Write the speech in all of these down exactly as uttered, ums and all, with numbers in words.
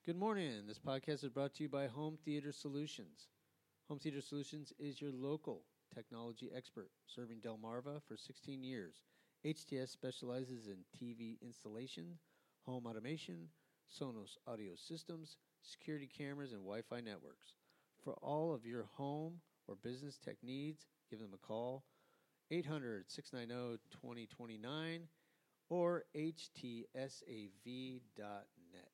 Good morning. This podcast is brought to you by Home Theater Solutions. Home Theater Solutions is your local technology expert, serving Delmarva for sixteen years. H T S specializes in T V installation, home automation, Sonos audio systems, security cameras, and Wi-Fi networks. For all of your home or business tech needs, give them a call, eight hundred, six nine zero, two zero two nine or H T S A V dot net.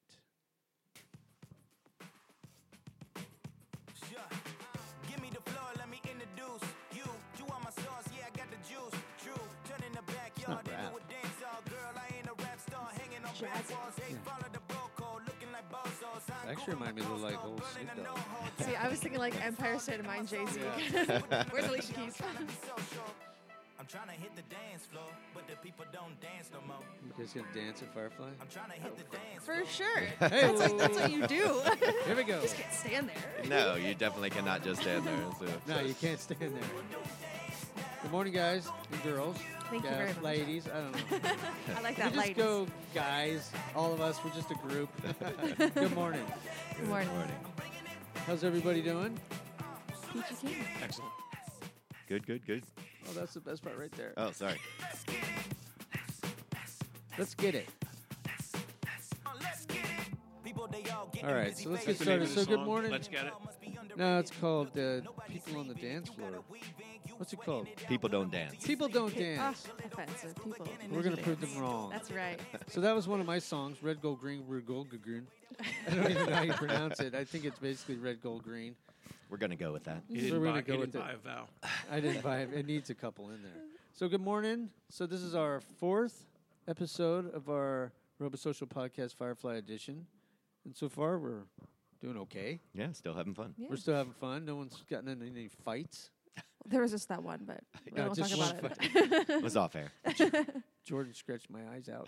Yeah. Give me the floor, let me introduce you. You are my sauce, yeah, I got the juice. True, turn in the backyard, into a dance hall. Girl, I ain't a rap star, hanging on back walls. Hey, follow the bro code, looking like bozos. It actually reminded me a little like old Snoop Dogg. See, I was thinking like Empire State of Mind, Jay-Z. Yeah. Where's Alicia Keys? I'm trying to hit the dance floor, but the people don't dance no more. You guys gonna dance at Firefly? I'm trying to hit the dance For sure. Hey, that's, like, that's what you do. Here we go. You just can't stand there. No, you definitely cannot just stand there. So. No, you can't stand there. Good morning, guys and girls. Thank guys, you very much. Ladies, I don't know. I like We that, just ladies. go, guys. All of us, we're just a group. Good morning. Good morning. How's everybody doing? Peachy Keen. Excellent. Good, good, good. Oh, that's the best part right there. Oh, sorry. Let's get it. All right, so let's get That's the name started. of the So good song. morning. Let's get it. No, it's called uh, People on the Dance Floor. What's it called? People don't dance. People Don't Ah, Dance. offensive. People. We're going to prove them wrong. That's right. So that was one of my songs, Red, Gold, Green, Red, Gold, Green. I don't even know how you pronounce it. I think it's basically Red, Gold, Green. We're going to go with that. You So didn't, we're buy, gonna go you with didn't it. buy a vow. I didn't buy it. It needs a couple in there. So good morning. So this is our fourth episode of our RoboSocial Podcast Firefly Edition. And so far, we're doing okay. Yeah, still having fun. Yeah. We're still having fun. No one's gotten in any fights. There was just that one, but we Yeah, won't talk just about one it. It was off air. Jordan scratched my eyes out.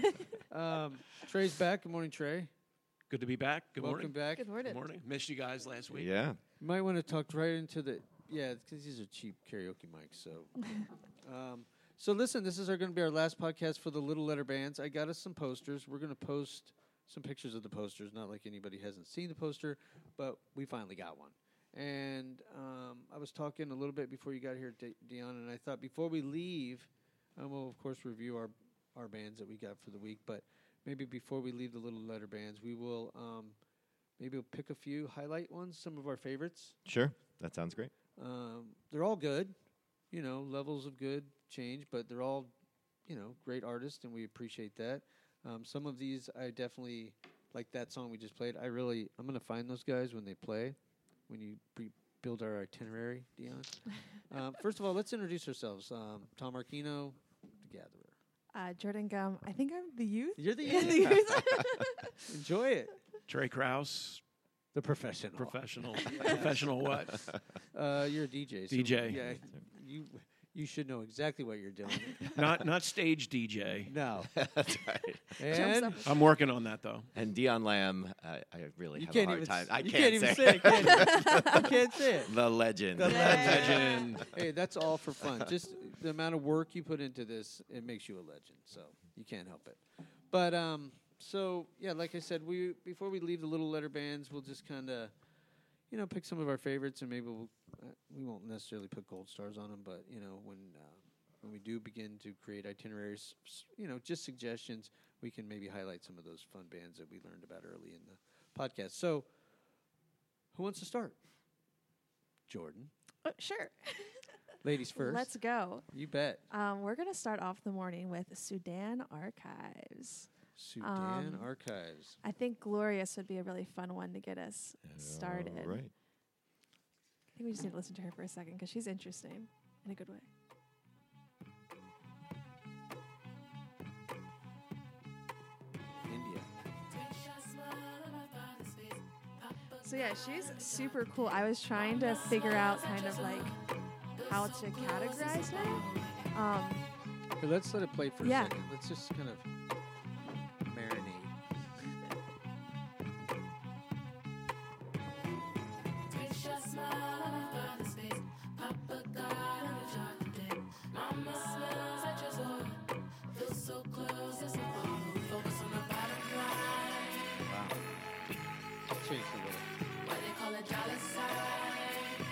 um, Trey's back. Good morning, Trey. Good to be back. Good Welcome morning. back. Good morning. Good morning. Missed you guys last week. Yeah. You might want to talk right into the yeah, because these are cheap karaoke mics. So, um, so listen, this is our going to be our last podcast for the Little Letter Bands. I got us some posters. We're going to post some pictures of the posters. Not like anybody hasn't seen the poster, but we finally got one. And um, I was talking a little bit before you got here, De- Dion, and I thought before we leave, um, we'll of course review our our bands that we got for the week. But maybe before we leave the Little Letter Bands, we will um, maybe we'll pick a few highlight ones, some of our favorites. Sure. That sounds great. Um, they're all good, you know, levels of good change, but they're all, you know, great artists, and we appreciate that. Um, some of these I definitely, like that song we just played, I really, I'm going to find those guys when they play, when you pre- build our itinerary, Dion. um, first of all, let's introduce ourselves. Um, Tom Arquino, The Gatherer. Uh, Jordan Gum. I think I'm the youth. You're the The youth. youth. Enjoy it. Trey Krause, The professional. professional. Professional what? Uh, you're a D J. So D J. Yeah, you, you should know exactly what you're doing. not not stage D J. No. That's right. And up. I'm working on that though. And Dion Lamb, uh, I really you have can't a hard even time. s- I you can't, can't even say, say it. Can you? You can't say it. the legend. The Legend. Hey, that's all for fun. Just the amount of work you put into this, it makes you a legend. So you can't help it. But um, so yeah, like I said, we before we leave the Little Letter Bands, we'll just kind of, you know, pick some of our favorites, and maybe we'll uh, we won't necessarily put gold stars on them, but you know, when uh, when we do begin to create itineraries, s- you know, just suggestions, we can maybe highlight some of those fun bands that we learned about early in the podcast. So, who wants to start? Jordan. Oh, sure. Ladies first. Let's go. You bet. Um, we're going to start off the morning with Sudan Archives. Sudan Um, Archives. I think Glorious would be a really fun one to get us started. All right. I think we just need to listen to her for a second because she's interesting in a good way. India. So yeah, she's super cool. I was trying to figure out kind of like how to categorize her. Um, Here, let's let it play for Yeah. a second. Let's just kind of marinate. changed a little. What they call a dollar sign.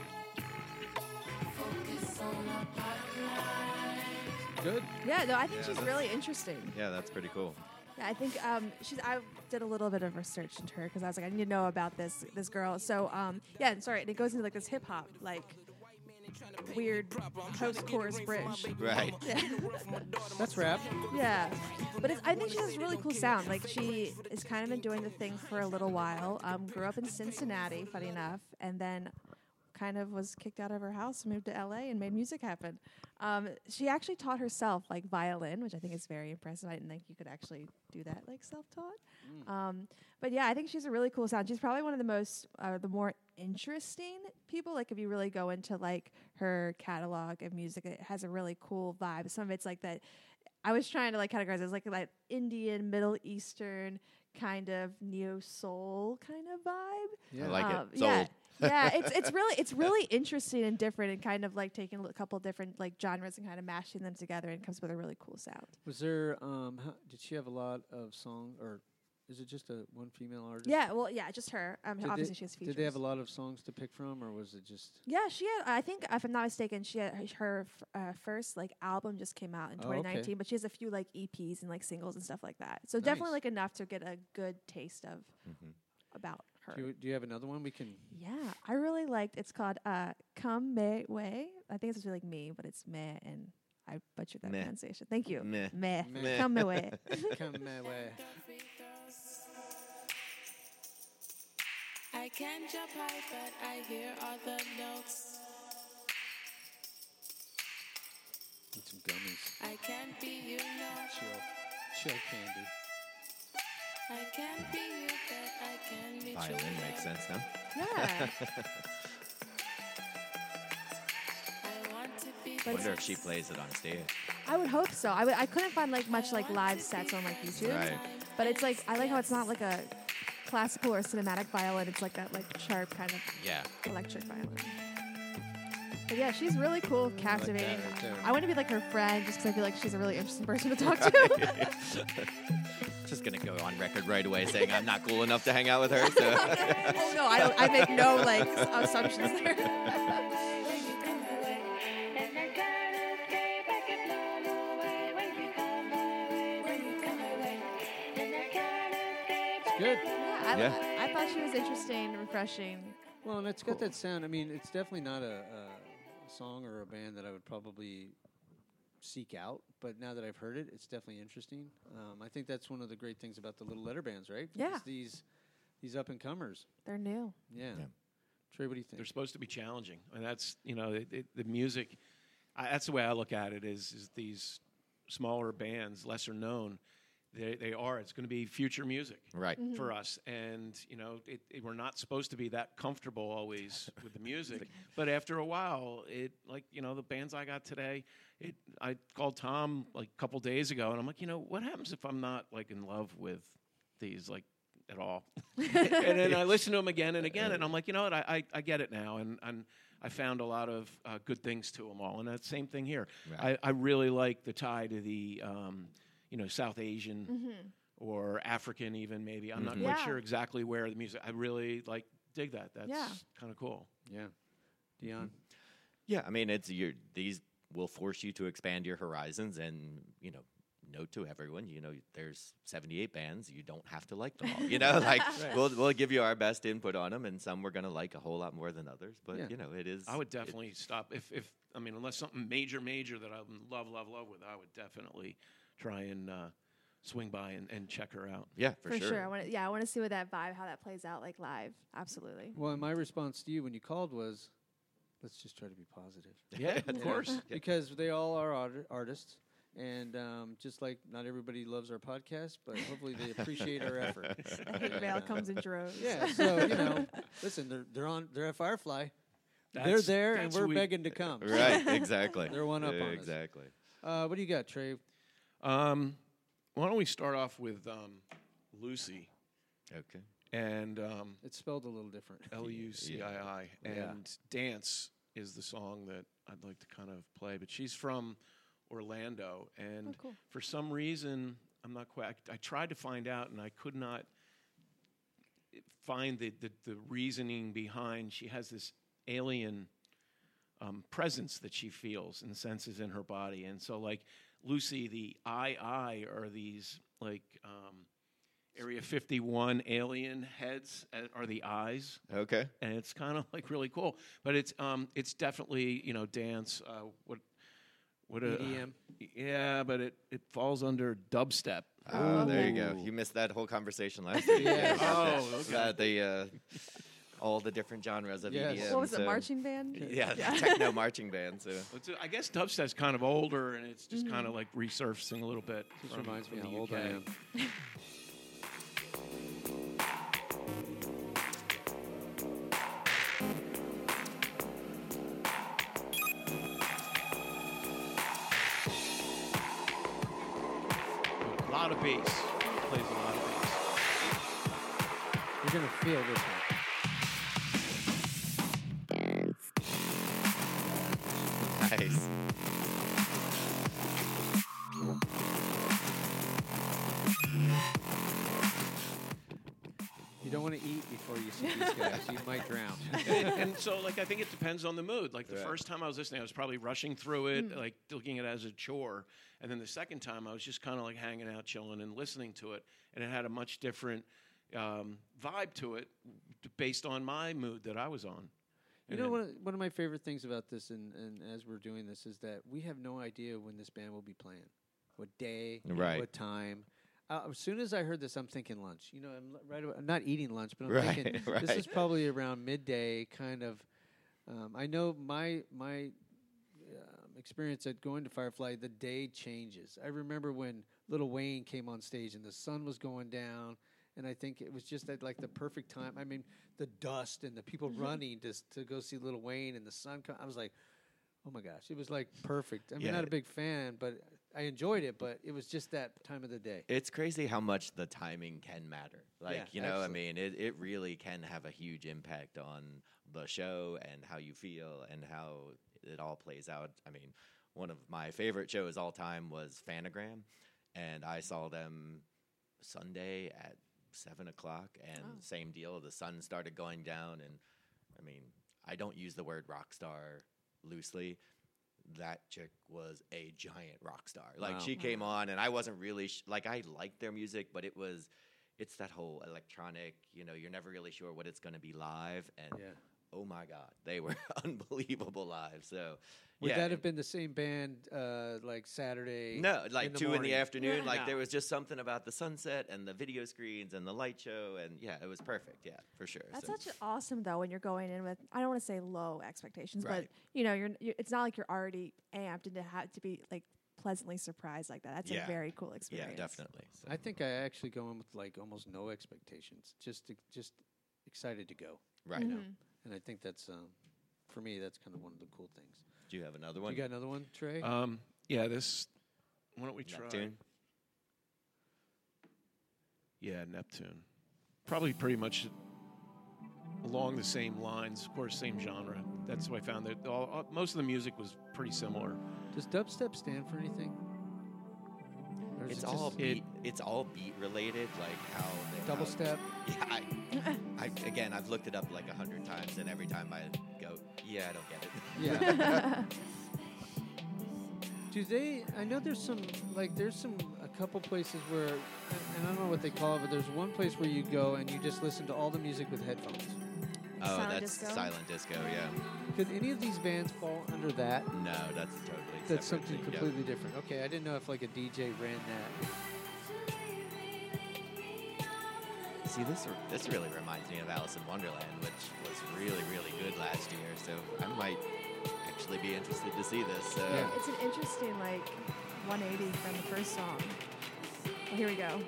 Focus on the bottom line. Good. Yeah, no, I think Yeah, she's that's- really interesting. Yeah, that's pretty cool. Yeah, I think um, she's. I did a little bit of research into her because I was like, I need to know about this this girl. So um, yeah, and sorry, and it goes into like this hip hop, like weird post-chorus bridge. Right. Yeah. That's rap. Yeah, but it's, I think she has a really cool sound. Like she has kind of been doing the thing for a little while. Um, grew up in Cincinnati, funny enough, and then kind of was kicked out of her house, moved to L A, and made music happen. Um, she actually taught herself like violin, which I think is very impressive. I didn't think you could actually do that like self-taught. Um, but yeah, I think she's a really cool sound. She's probably one of the most, uh, the more interesting people. Like if you really go into like her catalog of music, it has a really cool vibe. Some of it's like that. I was trying to like categorize it as like that Indian, Middle Eastern kind of neo soul kind of vibe. Yeah. I like Um, it. yeah, Sold. yeah, it's it's really it's really interesting and different, and kind of like taking a couple different like genres and kind of mashing them together, and comes with a really cool sound. Was there? Um, how, did she have a lot of song, or is it just a one female artist? Yeah, well, yeah, just her. Um, Did obviously they, she has features. Did they have a lot of songs to pick from, or was it just? Yeah, she had. I think if I'm not mistaken, she had her- her f- uh, first like album just came out in Oh, okay. twenty nineteen, but she has a few like E Ps and like singles and stuff like that. So definitely Nice. like enough to get a good taste of Mhm. about her. Do you, do you have another one we can? Yeah, I really liked. It's called uh, "Come Me Way." I think it's actually like me, but it's me, and I butchered that Meh. pronunciation. Thank you. Meh. Meh. Meh. Come me way. Come my way. I can't jump high, but I hear all the notes. Need some gummies. I can't be you, no. Chill. Chill candy. I can't be you, but I can be true. Violin makes sense now. Yeah. I want to be. But Wonder it's- if she plays it on stage. I would hope so. I, w- I couldn't find like much like live sets on like YouTube. Right. But it's like I like how it's not like a classical or cinematic violin. It's like that like sharp kind of Yeah. electric violin. But yeah, she's really cool, captivating. right there. I want to be like her friend just because I feel like she's a really interesting person to talk to. Just gonna go on record right away saying I'm not cool enough to hang out with her. So. Oh no, I don't. I make no like assumptions there. Good. Yeah, I, Yeah. I thought she was interesting, refreshing. Well, and it's got that sound. I mean, it's definitely not a, a song or a band that I would probably seek out. But now that I've heard it, it's definitely interesting. Um, I think that's one of the great things about the Little Letter Bands, right? Yeah. It's these these up and comers. They're new. Yeah. Yeah. Trey, what do you think? They're supposed to be challenging, and that's you know it, it, the music. I, that's the way I look at it. Is is these smaller bands, lesser known, they they are. It's going to be future music Right. for us, and you know it, it, we're not supposed to be that comfortable always with the music. But after a while, it like you know the bands I got today. It I called Tom like a couple days ago, and I'm like, you know, what happens if I'm not like in love with these like at all? And then I listen to them again and again, and I'm like, you know what? I I, I get it now, and and I found a lot of uh, good things to them all, and that same thing here. Right. I, I really like the tie to the um, you know South Asian or African even maybe. I'm not Mhm. quite Yeah. sure exactly where the music. I really like dig that. That's Yeah. kind of cool. yeah. Dion. Yeah, I mean, it's your these will force you to expand your horizons, and you know, note to everyone, you know, there's seventy-eight bands. You don't have to like them all. You know, like Right. we'll we'll give you our best input on them, and some we're gonna like a whole lot more than others. But Yeah. you know, it is. I would it- definitely stop if if I mean unless something major major that I love love love with. I would definitely try and uh, swing by and, and check her out. yeah, for, For, sure. sure. I want to. Yeah, I want to see what that vibe, how that plays out like live. Absolutely. Well, and my response to you when you called was, let's just try to be positive. Yeah, of Yeah. course. Because they all are art- artists. And um, just like not everybody loves our podcast, but hopefully they appreciate our effort. The hate mail comes in droves. Yeah, so you know, listen, they're they're on they're at Firefly. they're That's- there, and that's we're who we- begging to come. Right, exactly. They're one up on us. Exactly. Uh, what do you got, Trey? Um, why don't we start off with um, Lucy Okay. and um, It's spelled a little different. L U C I I Yeah. and Dance is the song that I'd like to kind of play. But she's from Orlando, and Oh, cool. for some reason, I'm not quite. I, I tried to find out, and I could not find the, the the reasoning behind. She has this alien um, presence that she feels and senses in her body, and so like Lucy, the I I are these like um, Area fifty-one alien heads uh, are the eyes, Okay. and it's kind of like really cool. But it's um it's definitely you know dance. Uh, what what a E D M. yeah, but it it falls under dubstep. Oh, there you go. Ooh. You missed that whole conversation last week. Yeah. Oh, okay. About the uh, all the different genres of Yes. E D M. What was it, so- marching band? Yeah, the techno marching band. So It's, I guess dubstep's kind of older, and it's just kind of like resurfacing a little bit. Just from- reminds me from how the old U K. I am. A lot of bass. Plays a lot of bass. You're gonna feel this one. nice. You don't want to eat before you see these guys. You might drown. and, and so, like, I think it depends on the mood. Like, the Right. first time I was listening, I was probably rushing through it, like, looking at it as a chore. And then the second time, I was just kind of, like, hanging out, chilling, and listening to it. And it had a much different um, vibe to it t- based on my mood that I was on. You And know, then- one of, one of my favorite things about this, and, and as we're doing this, is that we have no idea when this band will be playing, what day, Right. what time. Uh, as soon as I heard this, I'm thinking lunch. You know, I'm l- right. Away, I'm not eating lunch, but I'm Right, thinking this right. is probably around midday. Kind of. Um, I know my my um, experience at going to Firefly. The day changes. I remember when Lil Wayne came on stage and the sun was going down. And I think it was just at like the perfect time. I mean, the dust and the people running to s- to go see Lil Wayne and the sun. Co- I was like, oh my gosh, it was like perfect. I mean, Yeah. not a big fan, but I enjoyed it. But it was just that time of the day. It's crazy how much the timing can matter. Like, Yeah, you know, absolutely. I mean, it, it really can have a huge impact on the show and how you feel and how it all plays out. I mean, one of my favorite shows all time was Fanagram, and I saw them Sunday at seven o'clock, and Oh. same deal. The sun started going down, and I mean, I don't use the word rock star loosely. That chick was a giant rock star. Like, Wow. she came on, and I wasn't really sh- like I liked their music, but it was, it's that whole electronic. You know, you're never really sure what it's going to be live, and Yeah. oh my god, they were unbelievable live. So, Would yeah, that and- have been the same band like uh, like Saturday? no, like in the two in morning? the afternoon. Like, No. there was just something about the sunset and the video screens and the light show, and yeah, it was perfect. Yeah, for sure. That's So- such an awesome though when you're going in with I don't want to say low expectations, Right. but you know you're, you're it's not like you're already amped and to have to be like pleasantly surprised like that. That's Yeah. a very cool yeah, experience. definitely. So. I think I actually go in with like almost no expectations, just to, just excited to go. Right. You know, Mhm. and I think that's um, for me that's kind of one of the cool things. Do you have another one? You got another one, Trey? Um, yeah, this. Why don't we try? Neptune. Yeah, Neptune. Probably pretty much along the same lines. Of course, same genre. That's why I found that all, all, most of the music was pretty similar. Does dubstep stand for anything? Or is It's it all just beat. It's all beat related, like how they double how- step. Yeah, I, I again, I've looked it up like a hundred times, and every time I go, yeah, I don't get it. Yeah. Do they? I know there's some like there's some a couple places where, and and I don't know what they call it, but there's one place where you go and you just listen to all the music with headphones. Oh, Silent that's disco? silent disco. Yeah. Could any of these bands fall under that? No, that's totally. That's separate something thing, yeah. completely different. Okay, I didn't know if like a D J ran that. See, this this really reminds me of Alice in Wonderland, which was really really good last year. So I might actually be interested to see this. So. Yeah. It's an interesting like one eighty from the first song. Well, here we go.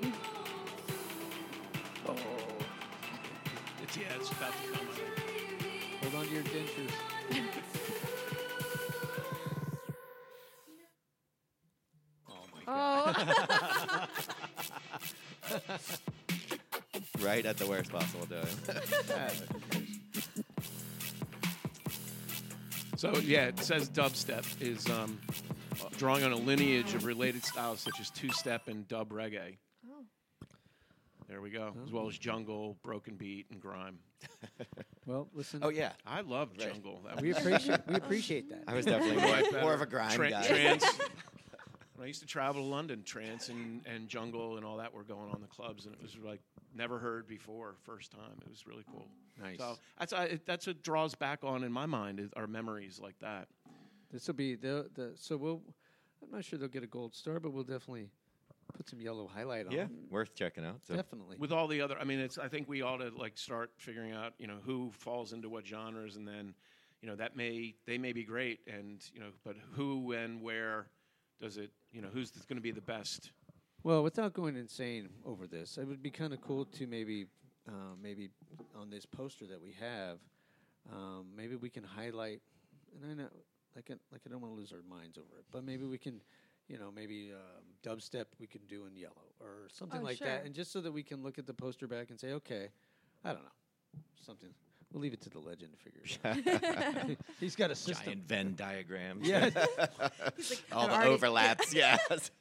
Oh, it's yeah, it's about to come. I think. Hold on to your dentures. Oh my god. Oh, Right at the worst possible time. So yeah, it says dubstep is um, uh, drawing on a lineage of related styles such as two-step and dub reggae. oh. There we go. As well as jungle, broken beat, and grime. Well, listen. Oh yeah, I love Right. jungle. That We was appreciate we appreciate that. I was definitely much more, more of better. a grime Tra- guy. Trance. When I used to travel to London, trance and, and jungle and all that were going on in the clubs, and it was like never heard before, first time. It was really cool. Nice. So that's I, it- that's what draws back on in my mind is our memories like that. This will be the the. So we'll. I'm not sure they'll get a gold star, but we'll definitely put some yellow highlight on. Yeah, them. worth checking out. So. Definitely. With all the other, I mean, it's. I think we ought to like start figuring out, you know, who falls into what genres, and then, you know, that may they may be great, and you know, but who and where does it, you know, who's going to be the best? Well, without going insane over this, it would be kind of cool to maybe, uh, maybe on this poster that we have, um, maybe we can highlight. And I know, like, I, like I don't want to lose our minds over it, but maybe we can, you know, maybe um, dubstep we can do in yellow or something Oh, like sure. that, and just so that we can look at the poster back and say, okay, I don't know, something. We'll leave it to the legend to figure it out. He's got a system. Giant Venn diagrams. Yeah. He's like, All "I've the already- overlaps. Yeah.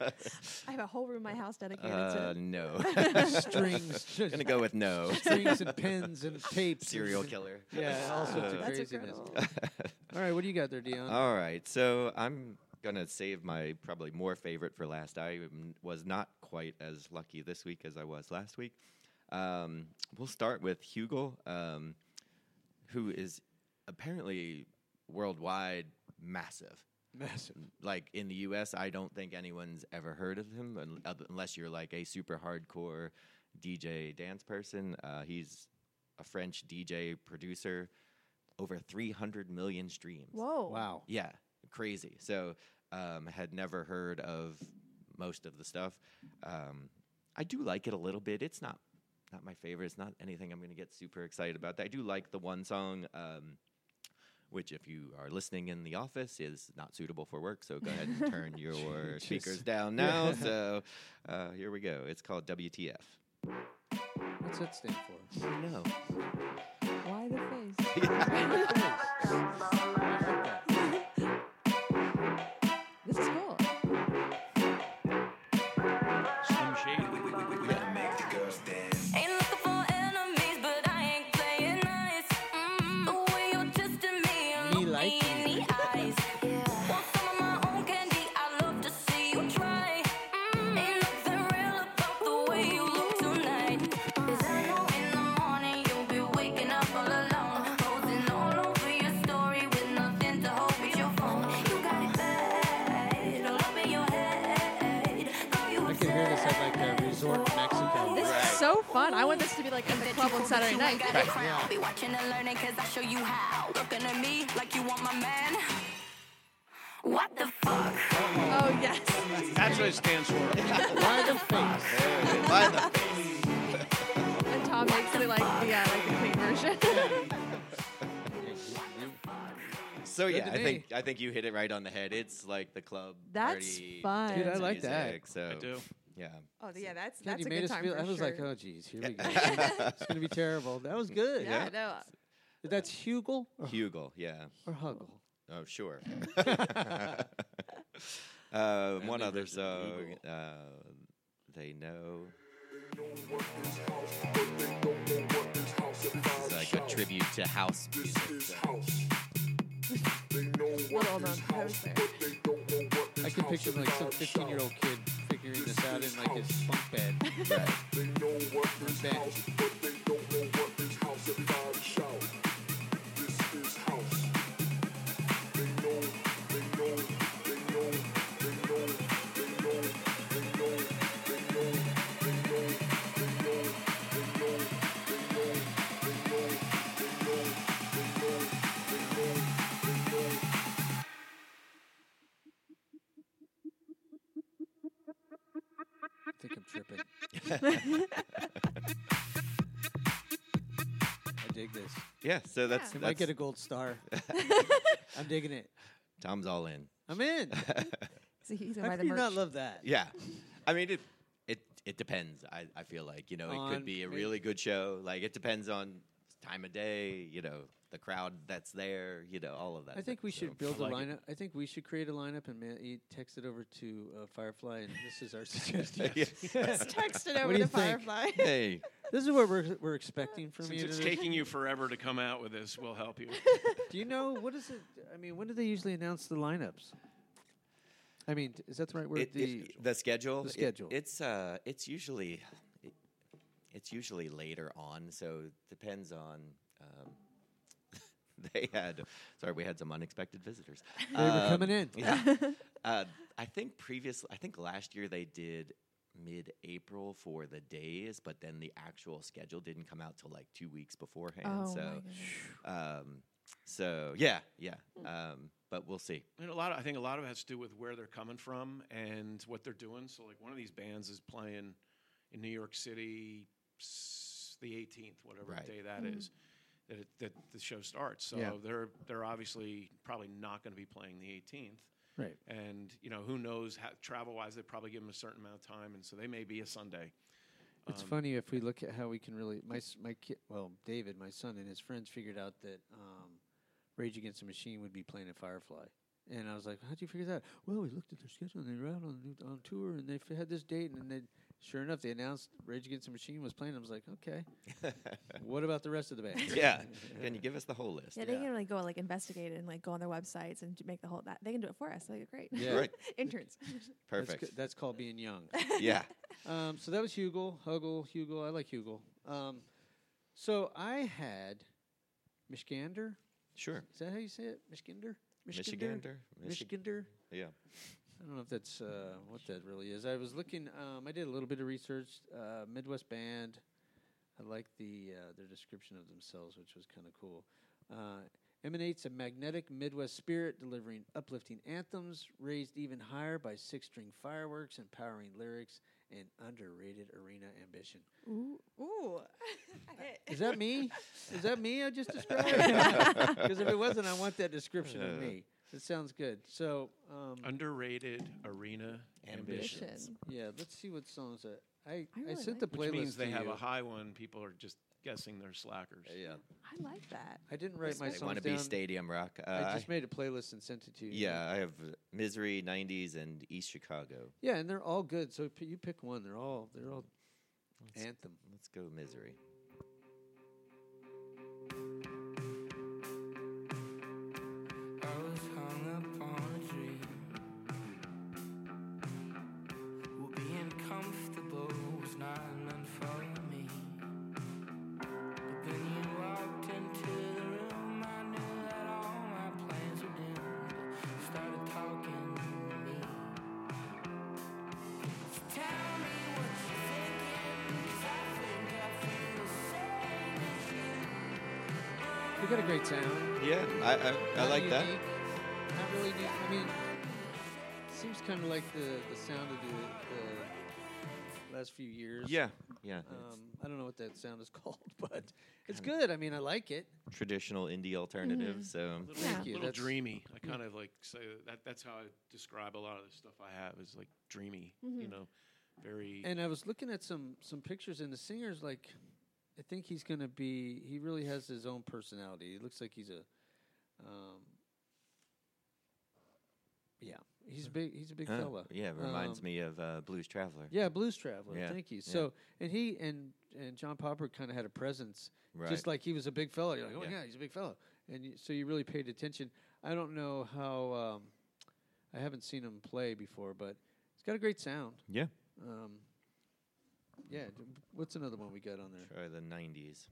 I have a whole room in my house dedicated uh, to. no. strings, just Gonna go with no. strings and pens and tapes. Serial and, killer. Yeah, all sorts of That's craziness. incredible. All right, what do you got there, Dion? All right, so I'm gonna save my probably more favorite for last. I mm, was not quite as lucky this week as I was last week. Um, we'll start with Hugel, um, who is apparently worldwide massive. Massive. Like in the U S, I don't think anyone's ever heard of him un- oth- unless you're like a super hardcore D J dance person. Uh, he's a French D J producer, over three hundred million streams. Whoa. Wow. Yeah, crazy. So um, had never heard of most of the stuff. Um, I do like it a little bit. It's not not my favorite. It's not anything I'm going to get super excited about. I do like the one song, um, which if you are listening in the office is not suitable for work. So go ahead and turn your Just- speakers down now. So uh, here we go. It's called W T F. What's that stand for? No. Why the face? This is cool. Slim Shady. Ain't looking for enemies, but I ain't playing nice. Mm, the way you're testing me and Me look like me in the eyes. Yeah. Want some of my own candy? I love to see you try. Mm, ain't nothing real about the way you look tonight. 'Cause I know in the morning you'll be waking up all alone, posting all over your story with nothing to hold with your phone. You got it bad, all up in your head. Girl, you I can hear this at like a resort in Mexico. This is so fun. I want this to be like at the club on Saturday night. I'll be watching and learning cause I show you how. Looking at me like you want my man. What the fuck? Oh yes. That's what it stands for. By the face. By the face. And Tom makes it like the uh, like the clean version. So Good yeah, to I me. think I think you hit it right on the head. It's like the club That's party fun. Dude, I dance like that. music, So I do. yeah. Oh yeah, that's God, that's you a made good us time feel. for I was sure. like, oh, geez, here we go. It's gonna be terrible. That was good. yeah, no. That's Hugel or, Hugel, yeah. or Hugel. Oh, sure. uh, one other song, uh, They Know. It's like a tribute to house music. So. Little known post there. I can picture like some fifteen-year-old kid figuring this out in like his bunk bed. Right. On bench. I think I'm tripping. I dig this. Yeah, so that's, I that's might get a gold star. I'm digging it. Tom's all in. I'm in. So he's How gonna buy can the you not merch. love that? Yeah. I mean, it it it depends. I, I feel like, you know, it On could be a maybe- really good show. Like, it depends on time of day, you know, the crowd that's there, you know, all of that. I think stuff. we So- should build I a like lineup. I think we should create a lineup and ma- e- text it over to uh, Firefly. And this is our suggestion. Let's text it What over do you to think? Firefly. Hey, This is what we're we're expecting from Since you. it's today. taking you forever to come out with this, we'll help you. Do you know what is it? I mean, when do they usually announce the lineups? I mean, t- is that the right word? it, the it, the schedule. the it- schedule. it's uh, it's usually, it, it's usually later on. So it depends on. Um, they had, sorry, we had some unexpected visitors. They were coming in. Yeah. uh, I think previous. I think last year they did mid-April for the days, but then the actual schedule didn't come out till like two weeks beforehand. Oh, my so, goodness. um, so yeah, yeah. Um, but we'll see. And a lot of, I think a lot of it has to do with where they're coming from and what they're doing. So, like, one of these bands is playing in New York City s- the eighteenth, whatever Right. day that is, that, it, that the show starts. So Yeah. they're they're obviously probably not going to be playing the eighteenth. Right. And, you know, who knows, how, travel-wise, they probably give them a certain amount of time, and so they may be a Sunday. It's Um, funny if we look at how we can really my s- my kid, well, David, my son, and his friends figured out that um, Rage Against the Machine would be playing at Firefly, and I was like, "How'd you figure that?" Well, we looked at their schedule, and they were out on new- on tour, and they f- had this date, and then they, sure enough, they announced Rage Against the Machine was playing. I was like, "Okay, what about the rest of the band?" Yeah. Can you give us the whole list? Yeah, they can like go like investigate and like go on their websites and do- make the whole that they can do it for us. Like great. Yeah. Right. Interns. That's, Perfect. c- that's called being young. Yeah. Um, so that was Hugel, Hugel, Hugel. I like Hugel. Um, so I had Mishkander. Sure. Is that how you say it? Mishkinder? Michigander. Michi- Mishkinder? Yeah. I don't know if that's uh, what that really is. I was looking. Um, I did a little bit of research. Uh, Midwest band. I like the uh, their description of themselves, which was kind of cool. Uh, emanates a magnetic Midwest spirit, delivering uplifting anthems, raised even higher by six-string fireworks, empowering lyrics, and underrated arena ambition. Ooh. Ooh. Is that me? Is that me I just described? Because if it wasn't, I want that description of Uh. me. It sounds good. So, um, Underrated arena ambitions. Ambition. yeah, let's see what songs that I I I, really sent like the that. playlist. Which means they to have you. a high one. People are just guessing they're slackers. Yeah. I like that. I didn't write my They songs want to down. be stadium rock. Uh, I I- just made a playlist and sent it to you. yeah, I have uh, Misery, nineties, and East Chicago. Yeah, and they're all good. So p- you pick one. They're all they're all Let's, anthem. let's go Misery. I was hung up on a dream. Well, being comfortable was not meant for me. But then you walked into the room, I knew that all my plans were doomed. You started talking to me. So tell me what you're thinking, 'cause I think I feel the same as you. They got a great sound. Yeah, I I, I Not like that. unique, Not really neat. I mean, seems kind of like the, the sound of the, the last few years. Yeah, yeah. Um, I don't know what that sound is called, but it's good. I mean, I like it. It's traditional indie alternative. Mhm. So A little, Thank you, little that's- dreamy. I kind of like say that. That's how I describe a lot of the stuff I have is like dreamy. You Mhm. know, very. And I was looking at some some pictures, and the singer's like, I think he's gonna be. He really has his own personality. He looks like he's a, um, yeah, he's big. He's a big Huh, fella. yeah, reminds Um, me of uh, Blues Traveler. Yeah, Blues Traveler. Yeah, Thank you. yeah. So, and he and and John Popper kind of had a presence, Right. just like he was a big fella. You're like, oh Yeah. yeah, he's a big fella, and you, so you really paid attention. I don't know how. Um, I haven't seen him play before, but he's got a great sound. yeah. Um, yeah. d- What's another one we got on there? Try the nineties.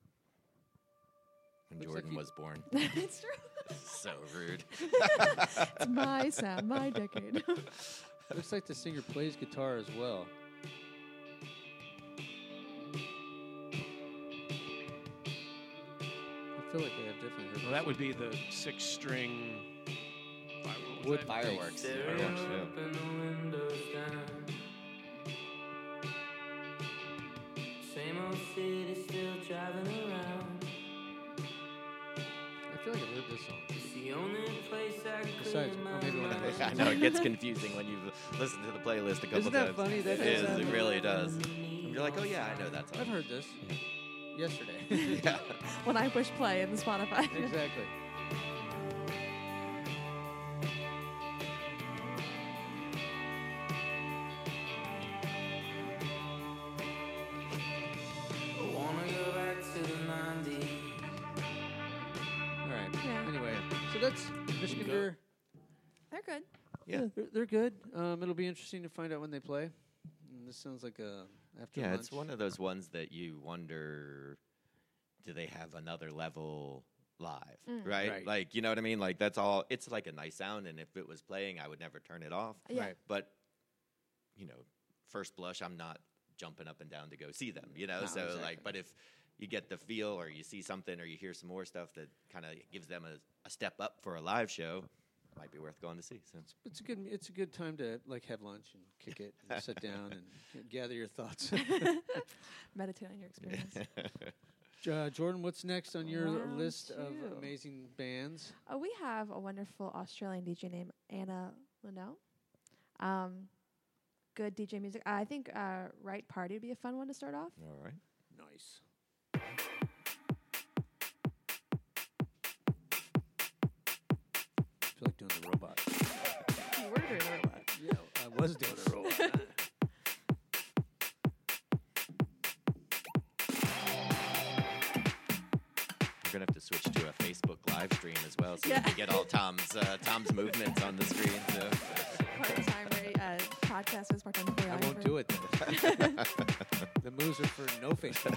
When Looks like Jordan he- was born. It's true. So rude. It's my sound, my decade. Looks like the singer plays guitar as well. I feel like I have definitely heard. well, that would be the six-string. fi- what was Wood that? Fireworks. Staring Fireworks, yeah. up and the windows down. Same old city still driving around. I feel like I've heard this song. It's the only place I could Besides- clear or my maybe when I mind. listen I know it gets confusing when you've listened to the playlist a couple Isn't that times. funny? That it does is. happen. It really does. And you're like, oh yeah, I know that song. I've heard this. yesterday. Yeah. When I push play in the Spotify. Exactly. Wanna go back to the nineties. All right. Yeah. Anyway, so that's Michigan Go. Beer. They're good. Yeah. They're, they're good. Um, it'll be interesting to find out when they play. And this sounds like a after Yeah, lunch. it's one of those ones that you wonder, do they have another level live, Mm. right? Right. Like, you know what I mean? Like, that's all. It's like a nice sound, and if it was playing, I would never turn it off. Yeah. Right. But, you know, first blush, I'm not jumping up and down to go see them, you know? No, so, exactly. like, but if you get the feel or you see something or you hear some more stuff that kind of gives them a, a step up for a live show, might be worth going to see. So. It's a good. It's a good time to like have lunch and kick it, and sit down and gather your thoughts. Meditate on your experience. uh, Jordan, what's next on your Round list of two. amazing bands? Oh, we have a wonderful Australian D J named Anna Leno. Um, good D J music. I think uh, Right Party would be a fun one to start off. All right. Nice. I feel like doing the robot. You were doing the robot. Yeah, I was doing the robot. We're gonna have to switch to a Facebook live stream as well, so Yeah. we can get all Tom's uh, Tom's movements on the screen. So. Part-time ra- uh, podcast is part-time I won't do it then. The moves are for no Facebook.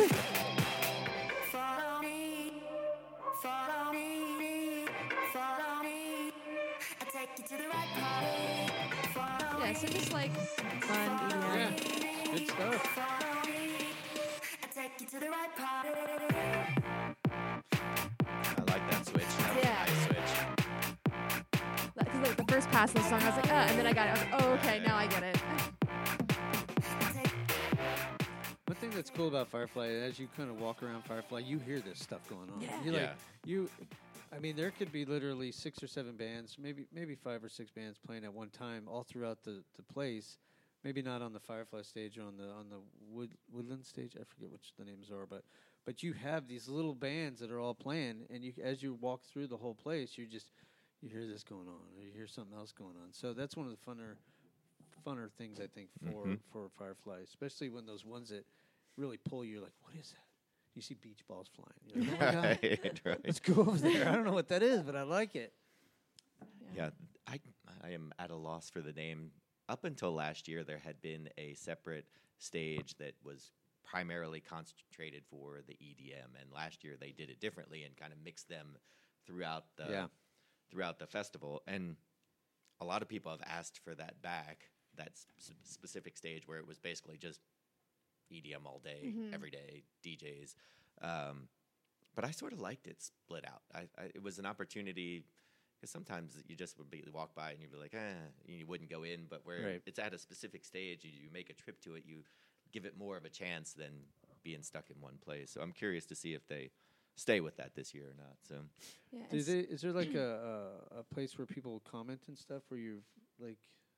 Follow me, follow me, follow me. I take you to the right party. Follow Yeah, so just like fun E D M. Yeah, good stuff. follow me. I take you to the right party. I like that switch. That was Yeah. a nice switch. Because like the first pass of the song, I was like, uh, and then I got it. I was like, oh, okay, now I get it. One thing that's cool about Firefly, as you kind of walk around Firefly, you hear this stuff going on. Yeah. You like Yeah. you. I mean, there could be literally six or seven bands, maybe maybe five or six bands playing at one time, all throughout the, the place. Maybe not on the Firefly stage or on the on the wood, Woodland stage. I forget which the names are, but but you have these little bands that are all playing, and you as you walk through the whole place, you just you hear this going on, or you hear something else going on. So that's one of the funner funner things I think for Mhm. for Firefly, especially when those ones that really pull you. You're like, what is that? You see beach balls flying. You're like, oh my god, Right, right. let's go over there. I don't know what that is, but I like it. Yeah, I I am at a loss for the name. Up until last year, there had been a separate stage that was primarily concentrated for the E D M, and last year they did it differently and kind of mixed them throughout the Yeah. throughout the festival. And a lot of people have asked for that back, that s- specific stage where it was basically just E D M all day, Mhm. every day, D Js. Um, but I sort of liked it split out. I, I, it was an opportunity. Because sometimes you just would be walk by and you'd be like, eh, and you wouldn't go in. But where Right. it's at a specific stage, you, you make a trip to it, you give it more of a chance than being stuck in one place. So I'm curious to see if they stay with that this year or not. So Yeah, Do it's- they, is there like a, a a place where people comment and stuff where you've like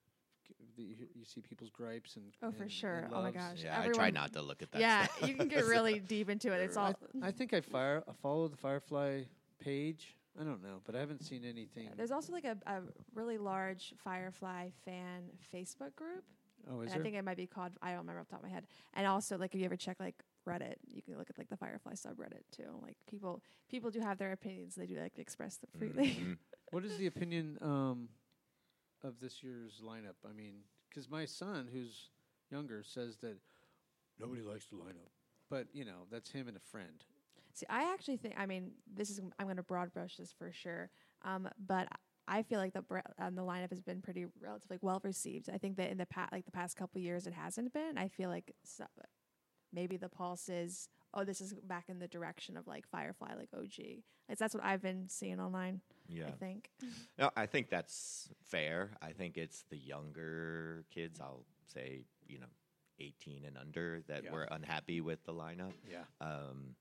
g- the, you, you see people's gripes and Oh, for and- sure. and Oh my loves? gosh. yeah, I try everyone- not to look at that. Yeah, stuff. you can get really deep into it. It's all. I, I think I fire I follow the Firefly page. I don't know, but I haven't seen anything. There's also like a, a really large Firefly fan Facebook group. oh, is And I there? think it might be called, I don't remember off the top of my head. And also, like, if you ever check like Reddit, you can look at like the Firefly subreddit too. Like people, people do have their opinions. They do like express them freely. Mhm. What is the opinion um, of this year's lineup? I mean, because my son, who's younger, says that nobody likes the lineup, but you know that's him and a friend. See, I actually think, I mean, this is, I'm going to broad brush this for sure. Um, but I feel like the br- um, the lineup has been pretty relatively well received. I think that in the past, like the past couple years, it hasn't been. I feel like so, maybe the pulse is, oh, this is back in the direction of like Firefly, like O G. Like, that's what I've been seeing online. Yeah. I think. No, I think that's fair. I think it's the younger kids, I'll say, you know, eighteen and under, that Yeah. were unhappy with the lineup. Yeah. Um,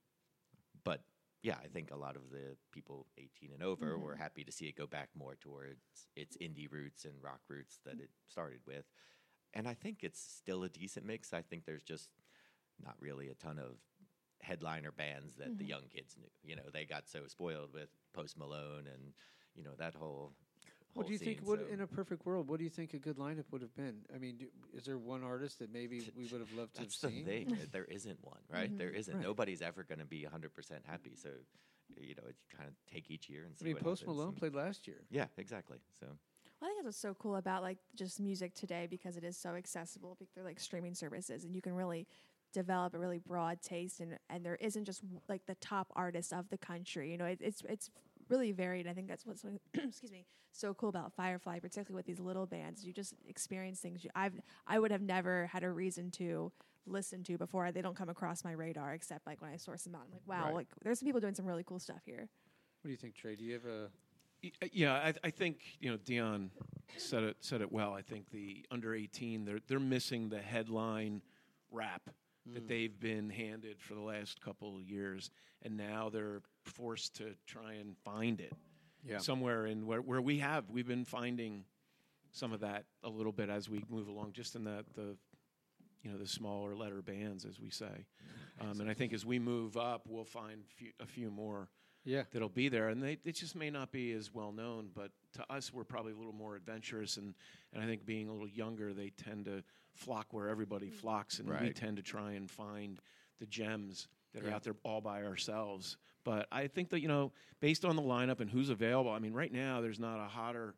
but yeah, I think a lot of the people eighteen and over Mhm. were happy to see it go back more towards its indie roots and rock roots that it started with. And I think it's still a decent mix. I think there's just not really a ton of headliner bands that the Mhm. young kids knew. You know, they got so spoiled with Post Malone and you know that whole. What do you whole think scene, would, so- in a perfect world, what do you think a good lineup would have been? I mean, do, is there one artist that maybe we would have loved to have That's the seen? thing. that there isn't one, right? There isn't. Right. Nobody's ever going to be one hundred percent happy. So, you know, it's kind of take each year and see I mean, what Post happens Malone and- played last year. Yeah, exactly. So, Well, I think that's what's so cool about like just music today because it is so accessible. Because they're like streaming services, and you can really develop a really broad taste, and and there isn't just w- like the top artists of the country. You know, it, it's it's really varied. I think that's what's so- excuse me so cool about Firefly, particularly with these little bands. You just experience things you, I've I would have never had a reason to listen to before. They don't come across my radar except like when I source them out. I'm like, wow, Right. like there's some people doing some really cool stuff here. What do you think, Trey? Do you have a Y- uh, Yeah, I, I think you know Dion said it said it well. I think the under eighteen they're they're missing the headline rap that they've been handed for the last couple of years, and now they're forced to try and find it yeah? somewhere in where where we have we've been finding some of that a little bit as we move along, just in that the you know the smaller letter bands, as we say, um, and I think as we move up, we'll find few, a few more Yeah. that'll be there, and they it just may not be as well known, but to us we're probably a little more adventurous, and, and I think being a little younger they tend to flock where everybody flocks, and we Right. tend to try and find the gems that are Yeah. out there all by ourselves. But I think that, you know, based on the lineup and who's available, I mean, right now there's not a hotter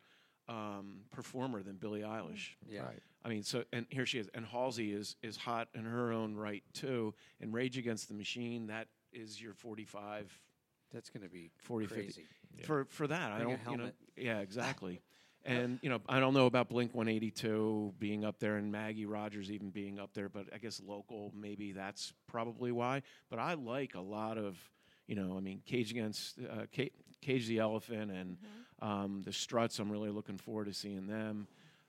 um, performer than Billie Eilish. Yeah. Right. I mean, so and here she is, and Halsey is is hot in her own right too, and Rage Against the Machine, that is your forty-five That's going to be forty, crazy. fifty. For for that, I Bring a don't, you know, helmet. yeah, exactly. And you know, I don't know about Blink one eighty-two being up there and Maggie Rogers even being up there, but I guess local, maybe that's probably why. But I like a lot of, you know, I mean, Cage Against uh, Cage, Cage the Elephant and um, the Struts. I'm really looking forward to seeing them.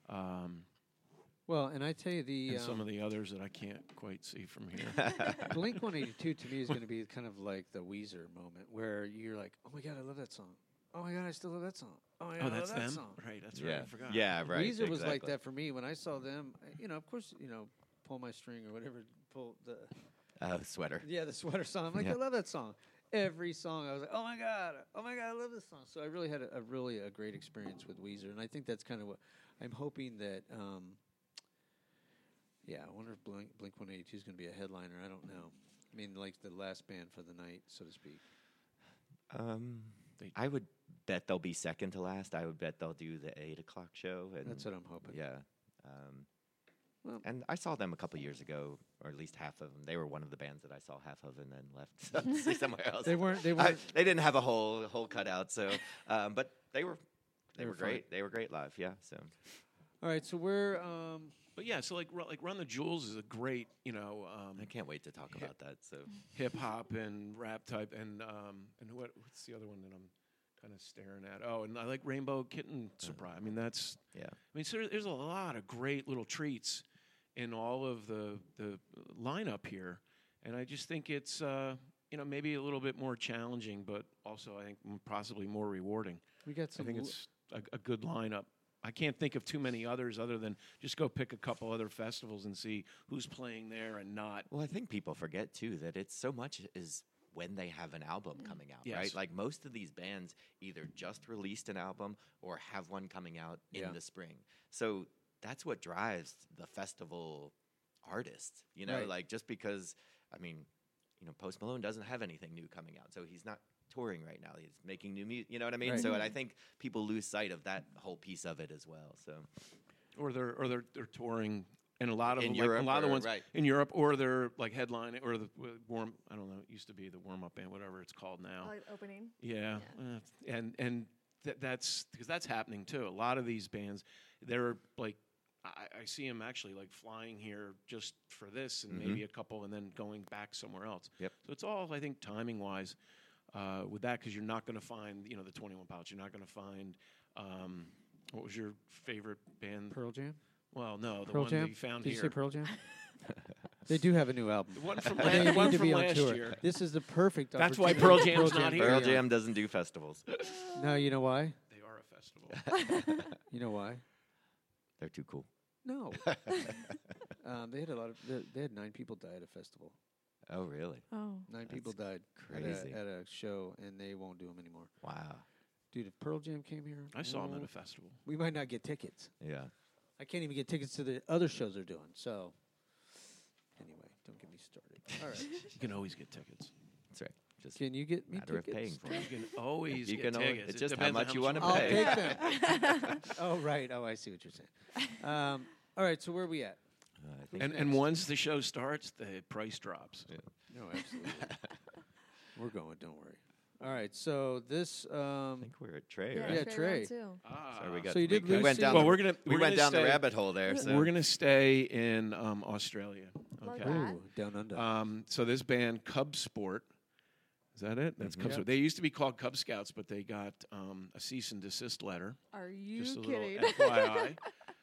Um, Well, and I tell you, the and some um, of the others that I can't quite see from here. Blink one eighty-two to me is going to be kind of like the Weezer moment where you're like, oh my God, I love that song. Oh my God, I still love that song. Oh my God, Oh, I that's love that them, song. right? That's right. yeah, I forgot. yeah, right. Weezer was like exactly. that for me when I saw them. I- You know, of course, you know, pull my string or whatever, pull the Uh, sweater. yeah the sweater song. I'm like, Yeah. I love that song. Every song, I was like, oh my God, oh my God, I love this song. So I really had a, a really a great experience with Weezer, and I think that's kind of what I'm hoping that. Um, yeah, I wonder if Blink Blink one eighty-two is going to be a headliner. I don't know. I mean, like the last band for the night, so to speak. Um, They- I would bet they'll be second to last. I would bet they'll do the eight o'clock show. And That's what I'm hoping. yeah. Um, Well- and I saw them a couple years ago, or at least half of them. They were one of the bands that I saw half of and then left to see somewhere else. They weren't. They I, weren't. they didn't have a whole whole cutout, so um, but they were they, They were, were fine. great. They were great live. Yeah. So All right, so we're. Um, But yeah, so like Ru- like Run the Jewels is a great, you know, um, I can't wait to talk Yeah. about that. So hip hop and rap type, and um, and what what's the other one that I'm kind of staring at? Oh, and I like Rainbow Kitten Surprise. I mean, that's yeah. I mean, so there- there's a lot of great little treats in all of the the lineup here, and I just think it's uh, you know maybe a little bit more challenging, but also I think m- possibly more rewarding. we got I some. think l- it's a, a good lineup. I can't think of too many others other than just go pick a couple other festivals and see who's playing there and not. Well, I think people forget too that it's so much is when they have an album coming out, Yes. right? Like most of these bands either just released an album or have one coming out in Yeah. the spring. So that's what drives the festival artists, you know, Right. like just because, I mean, you know, Post Malone doesn't have anything new coming out, so he's not touring right now. He's making new music, you know what I mean? Right. So and I think people lose sight of that whole piece of it as well. So Or they're or they're they're touring, and a lot of In them, like, Europe a lot of the or- ones right. in Europe, or they're like headlining, or the w- warm. I don't know. It used to be the warm up band, whatever it's called now. Like opening. Yeah, uh, and and th- that's because that's happening too. A lot of these bands, they're like, I, I see them actually like flying here just for this, and Mhm. maybe a couple, and then going back somewhere else. Yep. So it's all, I think, timing wise, uh, with that, because you're not going to find, you know, the twenty-one Pilots. You're not going to find. Um, what was your favorite band? Pearl Jam. Well, no, the Pearl one Jam. that you found Did you here. say Pearl Jam? They do have a new album. The one from, But la- they the one need to from be on last tour. year. This is the perfect. That's why opportunity Pearl for Jam's not to here. Pearl be Jam doesn't do festivals. on. No, you know why? They are a festival. You know why? They're too cool. No. um, they had a lot of. They, they had nine people die at a festival. Oh, really? Oh. Nine That's people died at crazy. a, at a show, and they won't do them anymore. Wow. Dude, if Pearl Jam came here, I saw him at oh, a festival. we might not get tickets. Yeah. I can't even get tickets to the other shows they're doing. So, anyway, don't get me started. All right. You can always get tickets. That's right. Just Can you get me matter of tickets? paying for it. You can always You get can always- tickets. it's It just how depends on much you much wanna I'll pay. take them. Oh, right. Oh, I see what you're saying. Um, all right, so where are we at? Uh, I think And and once the show starts, the price drops. No, absolutely. We're going, don't worry. All right, so this. I Um, think we're at Trey, Yeah, right? Yeah, Trey Trey. round two. Ah. So we got. So you we did kinda lose went to- down. Well, the, we're gonna we we're went gonna down the stay- rabbit hole there. So We're gonna stay in um, Australia. Love Okay. that. ooh, down under. Um, so this band Cub Sport, is that it? That's Mhm. Cub Yep. Sport. They used to be called Cub Scouts, but they got um, a cease and desist letter. Are you Just a kidding? little F Y I.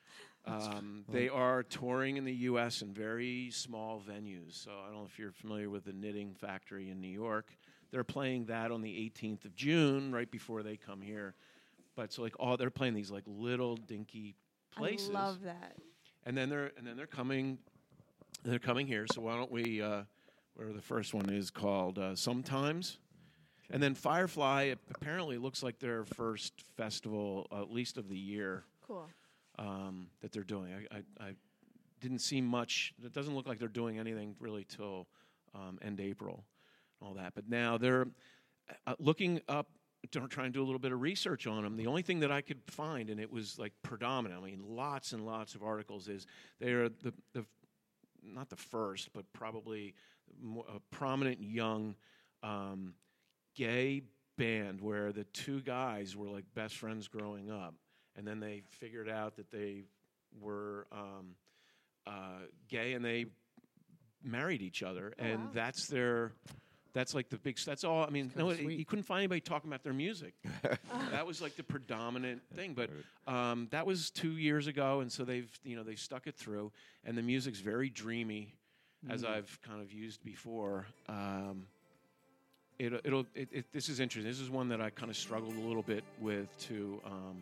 Um, they are touring in the U S in very small venues. So I don't know if you're familiar with the Knitting Factory in New York. They're playing that on the eighteenth of June, right before they come here. But so like all they're playing these like little dinky places. I love that. And then they're and then they're coming, they're coming here. So why don't we? Uh, where the first one is called uh, Sometimes, and then Firefly. It apparently looks like their first festival, uh, at least of the year, Cool. um, that they're doing. I, I, I didn't see much. It doesn't look like they're doing anything really till um, end April, and all that. But now they're uh, looking up. Don't try and do a little bit of research on them. The only thing that I could find, and it was like predominant. I mean, lots and lots of articles. Is they are the the not the first, but probably more, a prominent young um, gay band where the two guys were like best friends growing up, and then they figured out that they were um, uh, gay, and they married each other, Oh, and wow. that's their. That's like the big. That's all. I mean, kinda no, sweet. you couldn't find anybody talking about their music. That was like the predominant thing. But um, that was two years ago, and so they've you know they've stuck it through, and the music's very dreamy, as I've kind of used before. Um, it, it'll it, it, this is interesting. This is one that I kind of struggled a little bit with to um,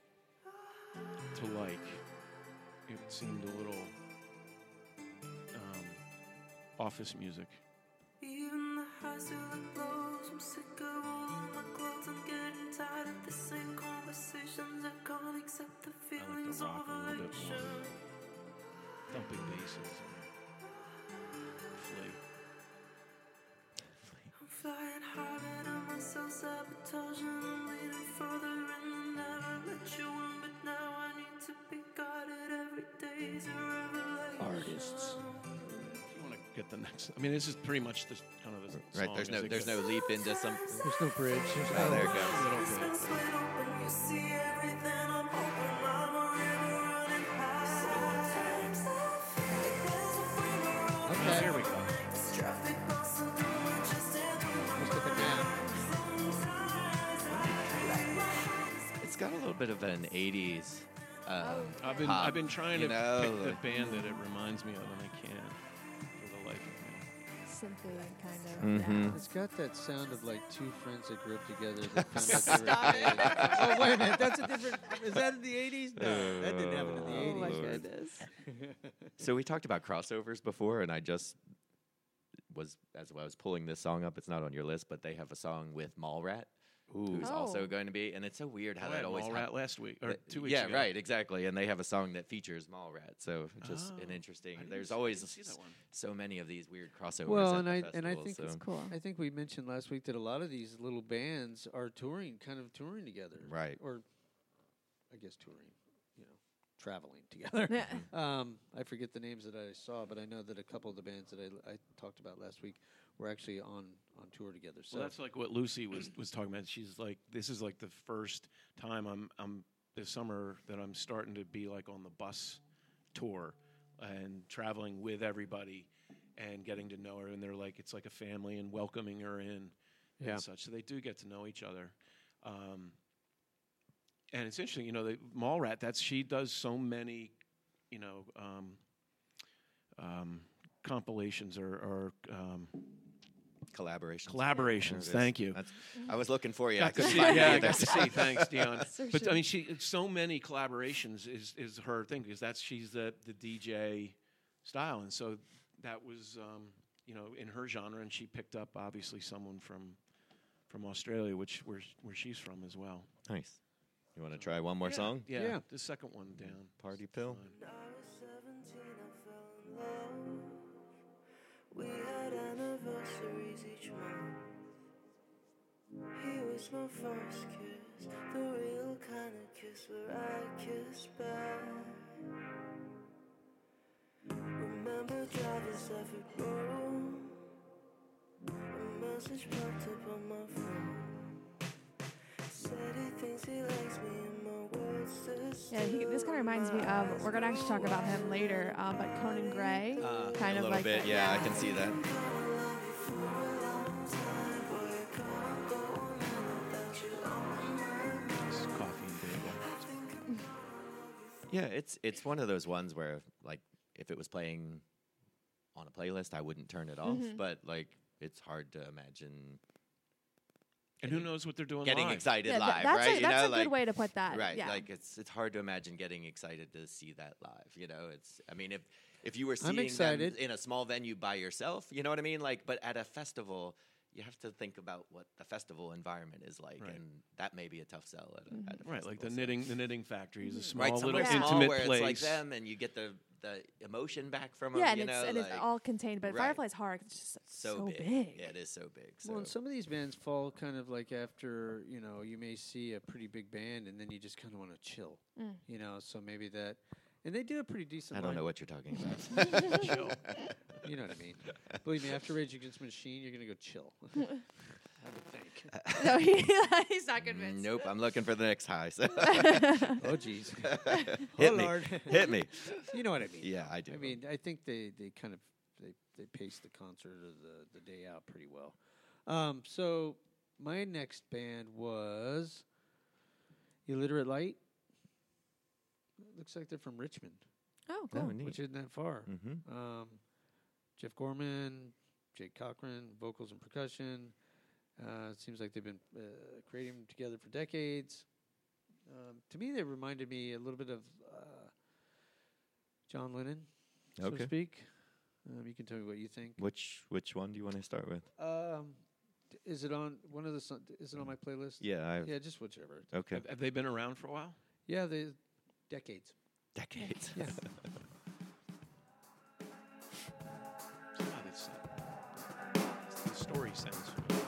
to like. It seemed a little um, office music. Even the highs feel like lows. I'm sick of all of my clothes. I'm getting tired of the same conversations. I can't accept the I like feelings the rock of a little bit more. elation. Dumping basses. Flea. I'm flying high, but I'm myself sabotage, and I'm leading further in the never let you in. But now I need to be guided every day's a revelation. Artists. If you want to get the next, I mean, this is pretty much the kind of the right. song There's as no. it There's goes. no leap into some. There's no bridge. There's Oh, no- there it goes. Little bit. It's split open, you see everything. I'm hoping I'm a river running high. Sometimes I feel like there's a river on Okay. Here we go. this traffic busting through my chest and through my Let's look at that. It's got a little bit of an eighties. Um, I've been pop, I've been trying you to know, pick the like- band that it reminds me of, and I can't for the life of me. Synthy kind of. Mhm. It's got that sound of like two friends that grew up together. That found out they were gay. Oh wait a minute, that's a different. Is that in the eighties? No, that didn't happen in the Oh eighties. my Lord. goodness. So we talked about crossovers before, and I just was as I was pulling this song up. It's not on your list, but they have a song with Mallrat, who's also Oh. going to be. And it's so weird how I that had always Mallrat happens. last week or That- two weeks yeah, ago. right, exactly. And they have a song that features Mallrat. So just an Oh. interesting. I didn't There's see- I always didn't see that one. so many of these weird crossovers. Well, at and the I and I festival, think so. It's cool. I think we mentioned last week that a lot of these little bands are touring, kind of touring together, Right. Or, I guess touring, you know, traveling together. um, I forget the names that I saw, but I know that a couple of the bands that I, I talked about last week were actually on on tour together. So So that's like what Lucy was was talking about. She's like, this is like the first time I'm I'm this summer that I'm starting to be like on the bus tour and traveling with everybody and getting to know her. And they're like, it's like a family and welcoming her in Yeah. and such. So they do get to know each other. Um, and it's interesting, you know, the Mallrat. That's she does so many, you know, um, um, compilations or. or um, Collaborations. Collaborations, There it is. thank you. That's, I was looking for you. I Got to couldn't see, find yeah, it I either. got to see. Thanks, Dion. So But I she- mean, she so many collaborations is is her thing because that's she's the the D J style, and so that was um, you know, in her genre, and she picked up obviously someone from from Australia, which where where she's from as well. Nice. You want to try one more Yeah, song? Yeah, Yeah. the second one down. Party Pill. Fine. When I was seventeen, I fell in love. We had anniversaries each month. He was my first kiss, the real kind of kiss where I kiss back. Remember driving Stafford Road, a message popped up on my phone. Said he thinks he likes me and my words just Yeah, he, this kind of reminds me of. We're gonna actually talk about him later, um, but Conan Gray, Uh, kind a of little like bit, that, yeah, I can see that. It's Coffee and Bagel. Yeah, it's it's one of those ones where like if it was playing on a playlist, I wouldn't turn it off. Mhm. But like it's hard to imagine And who knows what they're doing getting live? excited Yeah, th- live, that's right? a, you that's know, a like good way to put that. right, Yeah. like it's it's hard to imagine getting excited to see that live. You know, it's I mean if if you were I'm seeing excited. them in a small venue by yourself, you know what I mean? Like, but at a festival. You have to think about what the festival environment is like, Right. and that may be a tough sell at a, at a Right, like the festival, so- knitting, the knitting factory is a small right, little somewhere Yeah. small intimate where place. it's like them, and you get the the emotion back from them. yeah, and you it's know, and like, it's all contained, but right. Firefly's hard. It's just so, so big. big. Yeah, it is so big. So Well, and some of these bands fall kind of like after, you know, you may see a pretty big band and then you just kind of want to chill, Mm. you know, so maybe that. And they do a pretty decent I don't line- know what you're talking about. Chill. You know what I mean. Believe me, after Rage Against the Machine, you're going to go chill. I would think. No, he, he's not convinced. Nope, I'm looking for the next high. So Oh, jeez. hit Oh, me, Lord. hit me. You know what I mean. Yeah, I do. I mean, I think they, they kind of they, they pace the concert or the, the day out pretty well. Um, so my next band was Illiterate Light. Looks like they're from Richmond, Oh, Oh, cool. neat. which isn't that far. Mm-hmm. Um, Jeff Gorman, Jake Cochran, vocals and percussion. Uh, it seems like they've been uh, creating together for decades. Um, to me, they reminded me a little bit of uh, John Lennon, so Okay. to speak. Um, you can tell me what you think. Which which one do you want to start with? Um, d- is it on one of the? Son- is it on my playlist? Yeah, I've, Yeah, just whichever. okay. Have, have they been around for a while? Yeah, they decades. Decades. Yeah. God, it's, uh, the story sounds familiar.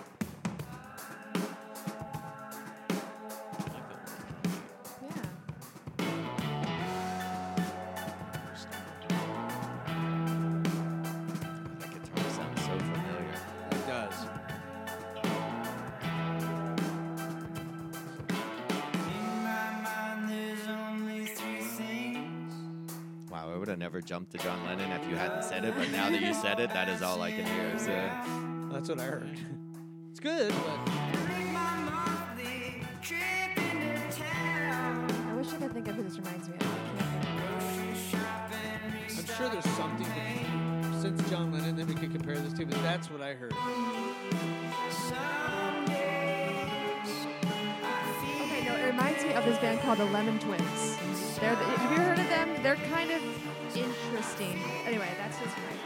I like that one. Yeah. That guitar sounds so familiar. It does. In my mind, there's only three things. Wow, I would have never jumped to John Lennon if you hadn't said it, but now that you said it, that is all I can hear. So That's what I heard. It's good, but During my monthly trip into town. I wish I could think of who this reminds me of. I can't think. Grocery shopping, I'm sure there's something that, since John Lennon that we could compare this to, but that's what I heard. some days I feel Okay, no, it reminds me of this band called the Lemon Twins. They're the, have you heard of them? They're kind of interesting. Anyway, that's just my.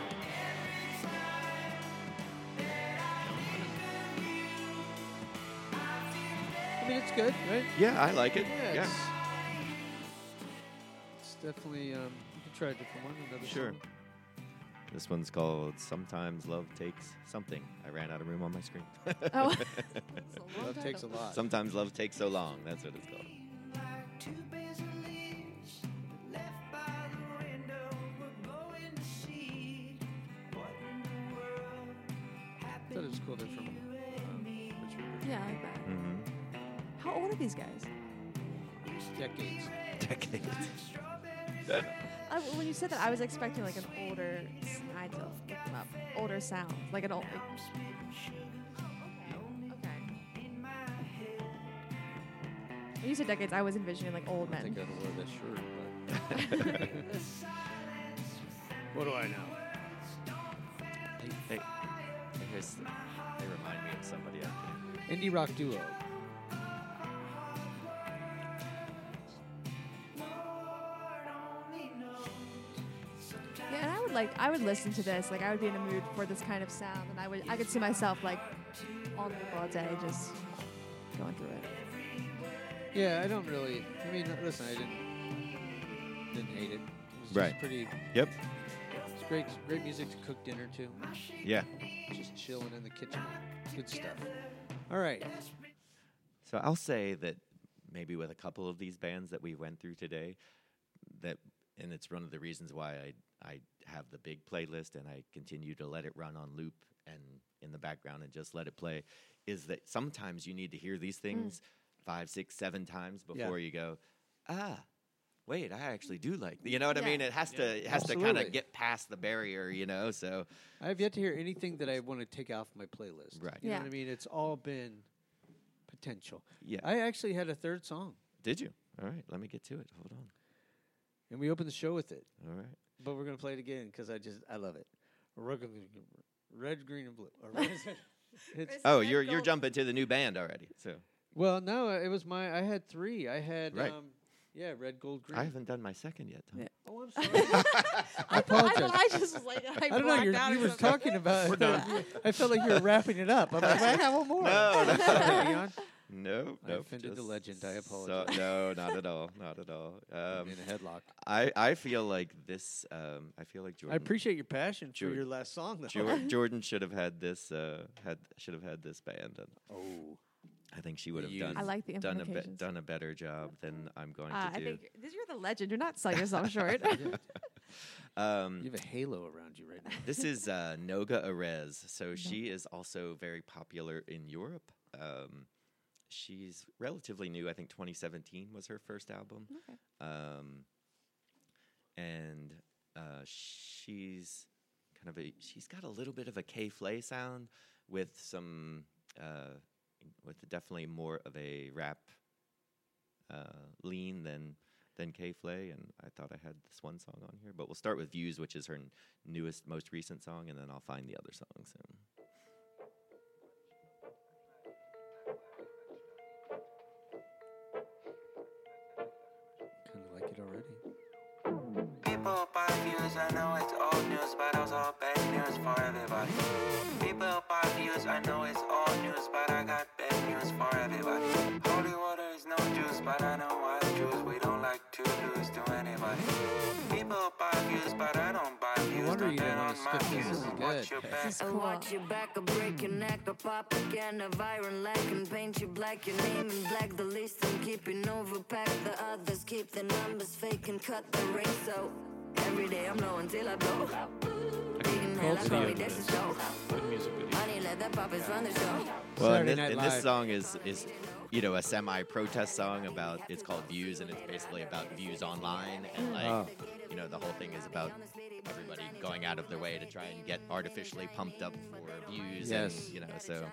I mean, it's good, right? yeah, I like it. Yeah, Yeah, It's, it's definitely, um, you can try a different one, another Sure. song. This one's called "Sometimes Love Takes Something." I ran out of room on my screen. Oh. Love takes a lot. Sometimes love takes so long. That's what it's called. like two pairs of leaves left by the window. We're going to see what in the world I thought it was cool. They're from um, Richmond. Yeah, I like that. Mm-hmm. How old are these guys? Decades. Decades. I, when you said that, I was expecting like an older. s- I had to look them up. Older sound, like an old. Like, okay. When you said decades, I was envisioning like old I think men. I'd wear this shirt, but what do I know? They, they, here's the- they remind me of somebody I can. Indie rock duo. Yeah, and I would like I would listen to this. Like I would be in a mood for this kind of sound, and I would I could see myself like all night, all day, just going through it. Yeah, I don't really. I mean, listen, I didn't didn't hate it. It was just Right. pretty. Yep. It's great, great music to cook dinner to. Yeah. Just chilling in the kitchen. Good stuff. All right. So I'll say that maybe with a couple of these bands that we went through today, that and it's one of the reasons why I I have the big playlist and I continue to let it run on loop and in the background and just let it play, is that sometimes you need to hear these things five, six, seven times before you go, ah, wait, I actually do like. You know what I Yeah. mean? It has to it has to kind Absolutely. of get past the barrier, you know. So I have yet to hear anything that I want to take off my playlist. Right. You know Yeah. what I mean? It's all been potential. yeah, I actually had a third song, did you? All right, let me get to it. Hold on. and we opened the show with it. All right. But we're gonna play it again because I just I love it. Red, red, green, and blue. Or red- it's, Oh, Red, you're you're gold. jumping to the new band already. So well, no, it was my. I had three. I had Right. um, yeah, red, gold, green. I haven't done my second yet. Tom. Yeah. Oh, I'm sorry. I I, apologize. I just was like, I, I don't know. blacked You're, out you or were something. talking about. I felt like you were wrapping it up. I'm like, I have one more. No, no. Sorry, Leon. No, I no. offended the just legend. I so- apologize. no, not at all. Not at all. Um, I'm in a headlock. I, I feel like this. Um, I feel like Jordan. I appreciate your passion for Jordan- your last song, though. Jor- Jordan should have had this. Uh, had should have had this band, and Oh, I think she would have You- done. I like the done a be- implications. done a better job than I'm going Uh, to I do. think this, you're the legend. Do not sell yourself short. Um, you have a halo around you right now. this is uh, Noga Arez. So she is also very popular in Europe. Um, she's relatively new. I think twenty seventeen was her first album. Okay. Um, and uh, she's kind of a she's got a little bit of a K Flay sound with some uh, with definitely more of a rap uh, lean than than K Flay, and I thought I had this one song on here, but we'll start with Views, which is her n- newest, most recent song, and then I'll find the other songs. And Kind of like it already. People buy views, I know it's old news, but also bad news for everybody. People buy views, I know it's old news, but I got bad news for everybody. Holy water is no juice, but I know why juice. We don't like to lose to anybody. People buy views, but I don't buy views. wonder Don't you bet didn't wanna on my skip this. views. This is good. Watch your back. This is I cool. watch your back, I break your neck, I pop again, of iron like and paint you black, your name in black, the list I'm keeping overpacked, the others keep the numbers fake and cut the ring, so every day I'm low until I blow. Digging hell, I call me, this is show. Good music video. Money, let the puppets run the show. well, and Saturday this, Night and Live. this song is is you know a semi-protest song about. It's called Views, and it's basically about views online, and like Oh. you know the whole thing is about everybody going out of their way to try and get artificially pumped up for views. Yes. and, you know so.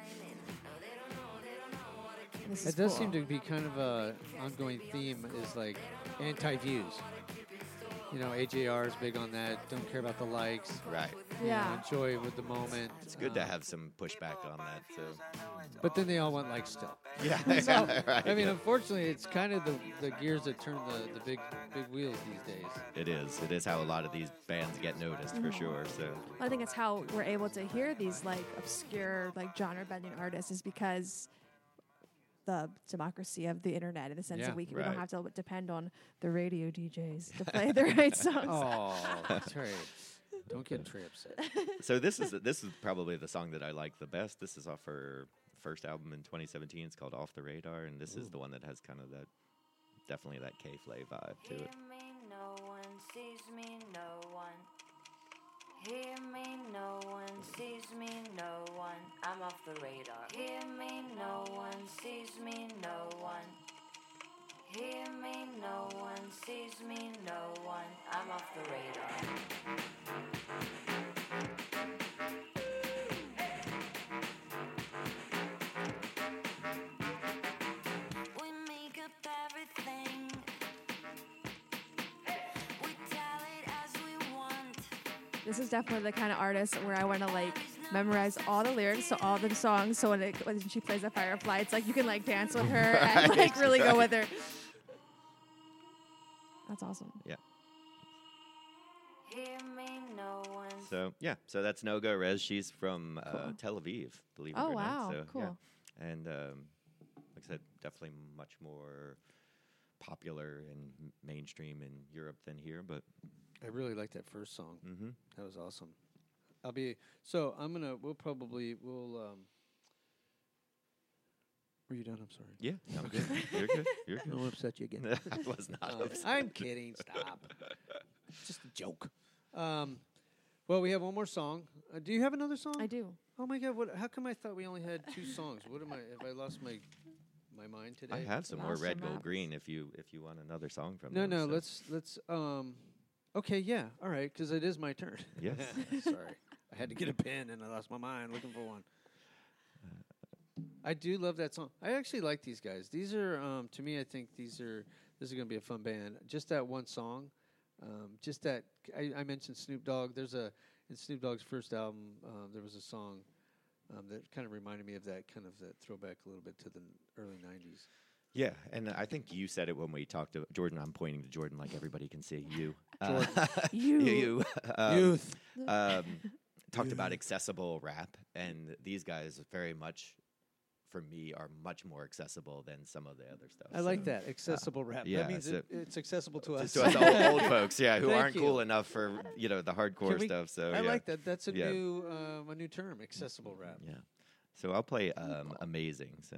This It is does cool. seem to be kind of a ongoing theme is like anti-views. You know, A J R is big on that. Don't care about the likes. Right. You know, Yeah. enjoy with the moment. It's good to Um, have some pushback on that. So. But then they all want likes still. Yeah. So, right, I mean, yeah. unfortunately, it's kind of the, the gears that turn the, the big big wheels these days. It is. It is how a lot of these bands get noticed for sure. So. I think it's how we're able to hear these like obscure, like genre-bending artists is because the democracy of the internet, in the sense Yeah. that we, c- we Right. don't have to depend on the radio D Js to play the right songs. Oh, Trey. Don't get Trey upset. So this is this is probably the song that I like the best. This is off her first album in twenty seventeen. It's called Off the Radar, and this is the one that has kind of that, definitely that K Flay vibe to Hear it. me, no one sees me, no one. Hear me, no one sees me, no one. I'm off the radar. Hear me, no one sees me, no one. Hear me, no one sees me, no one. I'm off the radar. We make up everything. We tell it as we want. This is definitely the kind of artist where I want to like memorize all the lyrics to all the songs. So when, it, when she plays a Firefly, it's like you can like dance with her and Right, like really go right. with her. That's awesome. Yeah. hear me, no one's So yeah, so that's Noga Rez. She's from uh, Cool. Tel Aviv, believe it Oh, or wow, not. So, cool. Yeah. And um, like I said, definitely much more popular and m- mainstream in Europe than here. But I really like that first song. mm-hmm. That was awesome. I'll be so I'm gonna. We'll probably we'll. Um, were you done? I'm sorry. yeah, I'm good. You're good. You're I good. don't want to upset you again. I was not. Um, upset. I'm kidding. Stop. Just a joke. Um, well, we have one more song. Uh, do you have another song? I do. Oh my God! What? How come I thought we only had two songs? What am I? Have I lost my my mind today? I have some more Lost red, your gold, maps. green. If you if you want another song from No, them, no. so- Let's let's. Um, okay, yeah. All right, because it is my turn. Yes. Sorry, I had to get a pen and I lost my mind looking for one. I do love that song. I actually like these guys. These are, um, to me, I think these are. This is going to be a fun band. Just that one song, um, just that. I, I mentioned Snoop Dogg. There's a in Snoop Dogg's first album. Um, there was a song um, that kind of reminded me of that kind of that throwback a little bit to the n- early nineties. Yeah, and I think you said it when we talked to Jordan. I'm pointing to Jordan like everybody can see you. Jordan. You. you, you. Um, Youth. um, talked about accessible rap, and these guys very much, for me, are much more accessible than some of the other stuff. I like so- that accessible rap. yeah, that means so- it, it's accessible to us. To us old, old folks, yeah, who Thank aren't you. cool enough for you know the hardcore Can we- stuff. So I yeah. like that. That's a Yeah. new um, a new term, accessible rap. Yeah, so I'll play um, "Amazing." So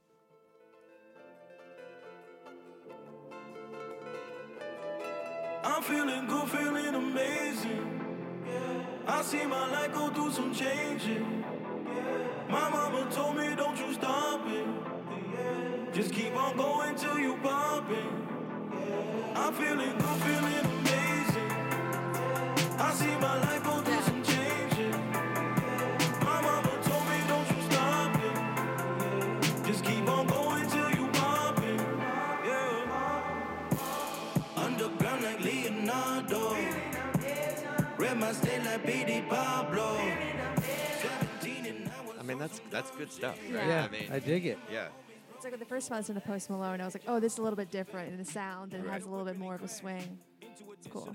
I'm feeling good, feeling amazing. I see my life go through some changing. My mama told me, don't you stop it. Just keep on going till you pop it. I'm feeling good, feeling amazing. I see my life go through some changing. My mama told me, don't you stop it. Just keep on going till you pop it. Yeah. Underground like Leonardo. Red my state like B D Pablo. seventeen and I was I mean that's that's good stuff, right? Yeah. Yeah, I mean, I dig it. yeah, It's like when the first time I listened to Post Malone, I was like, oh, this is a little bit different in the sound and it has Right. a little bit more of a swing. It's cool.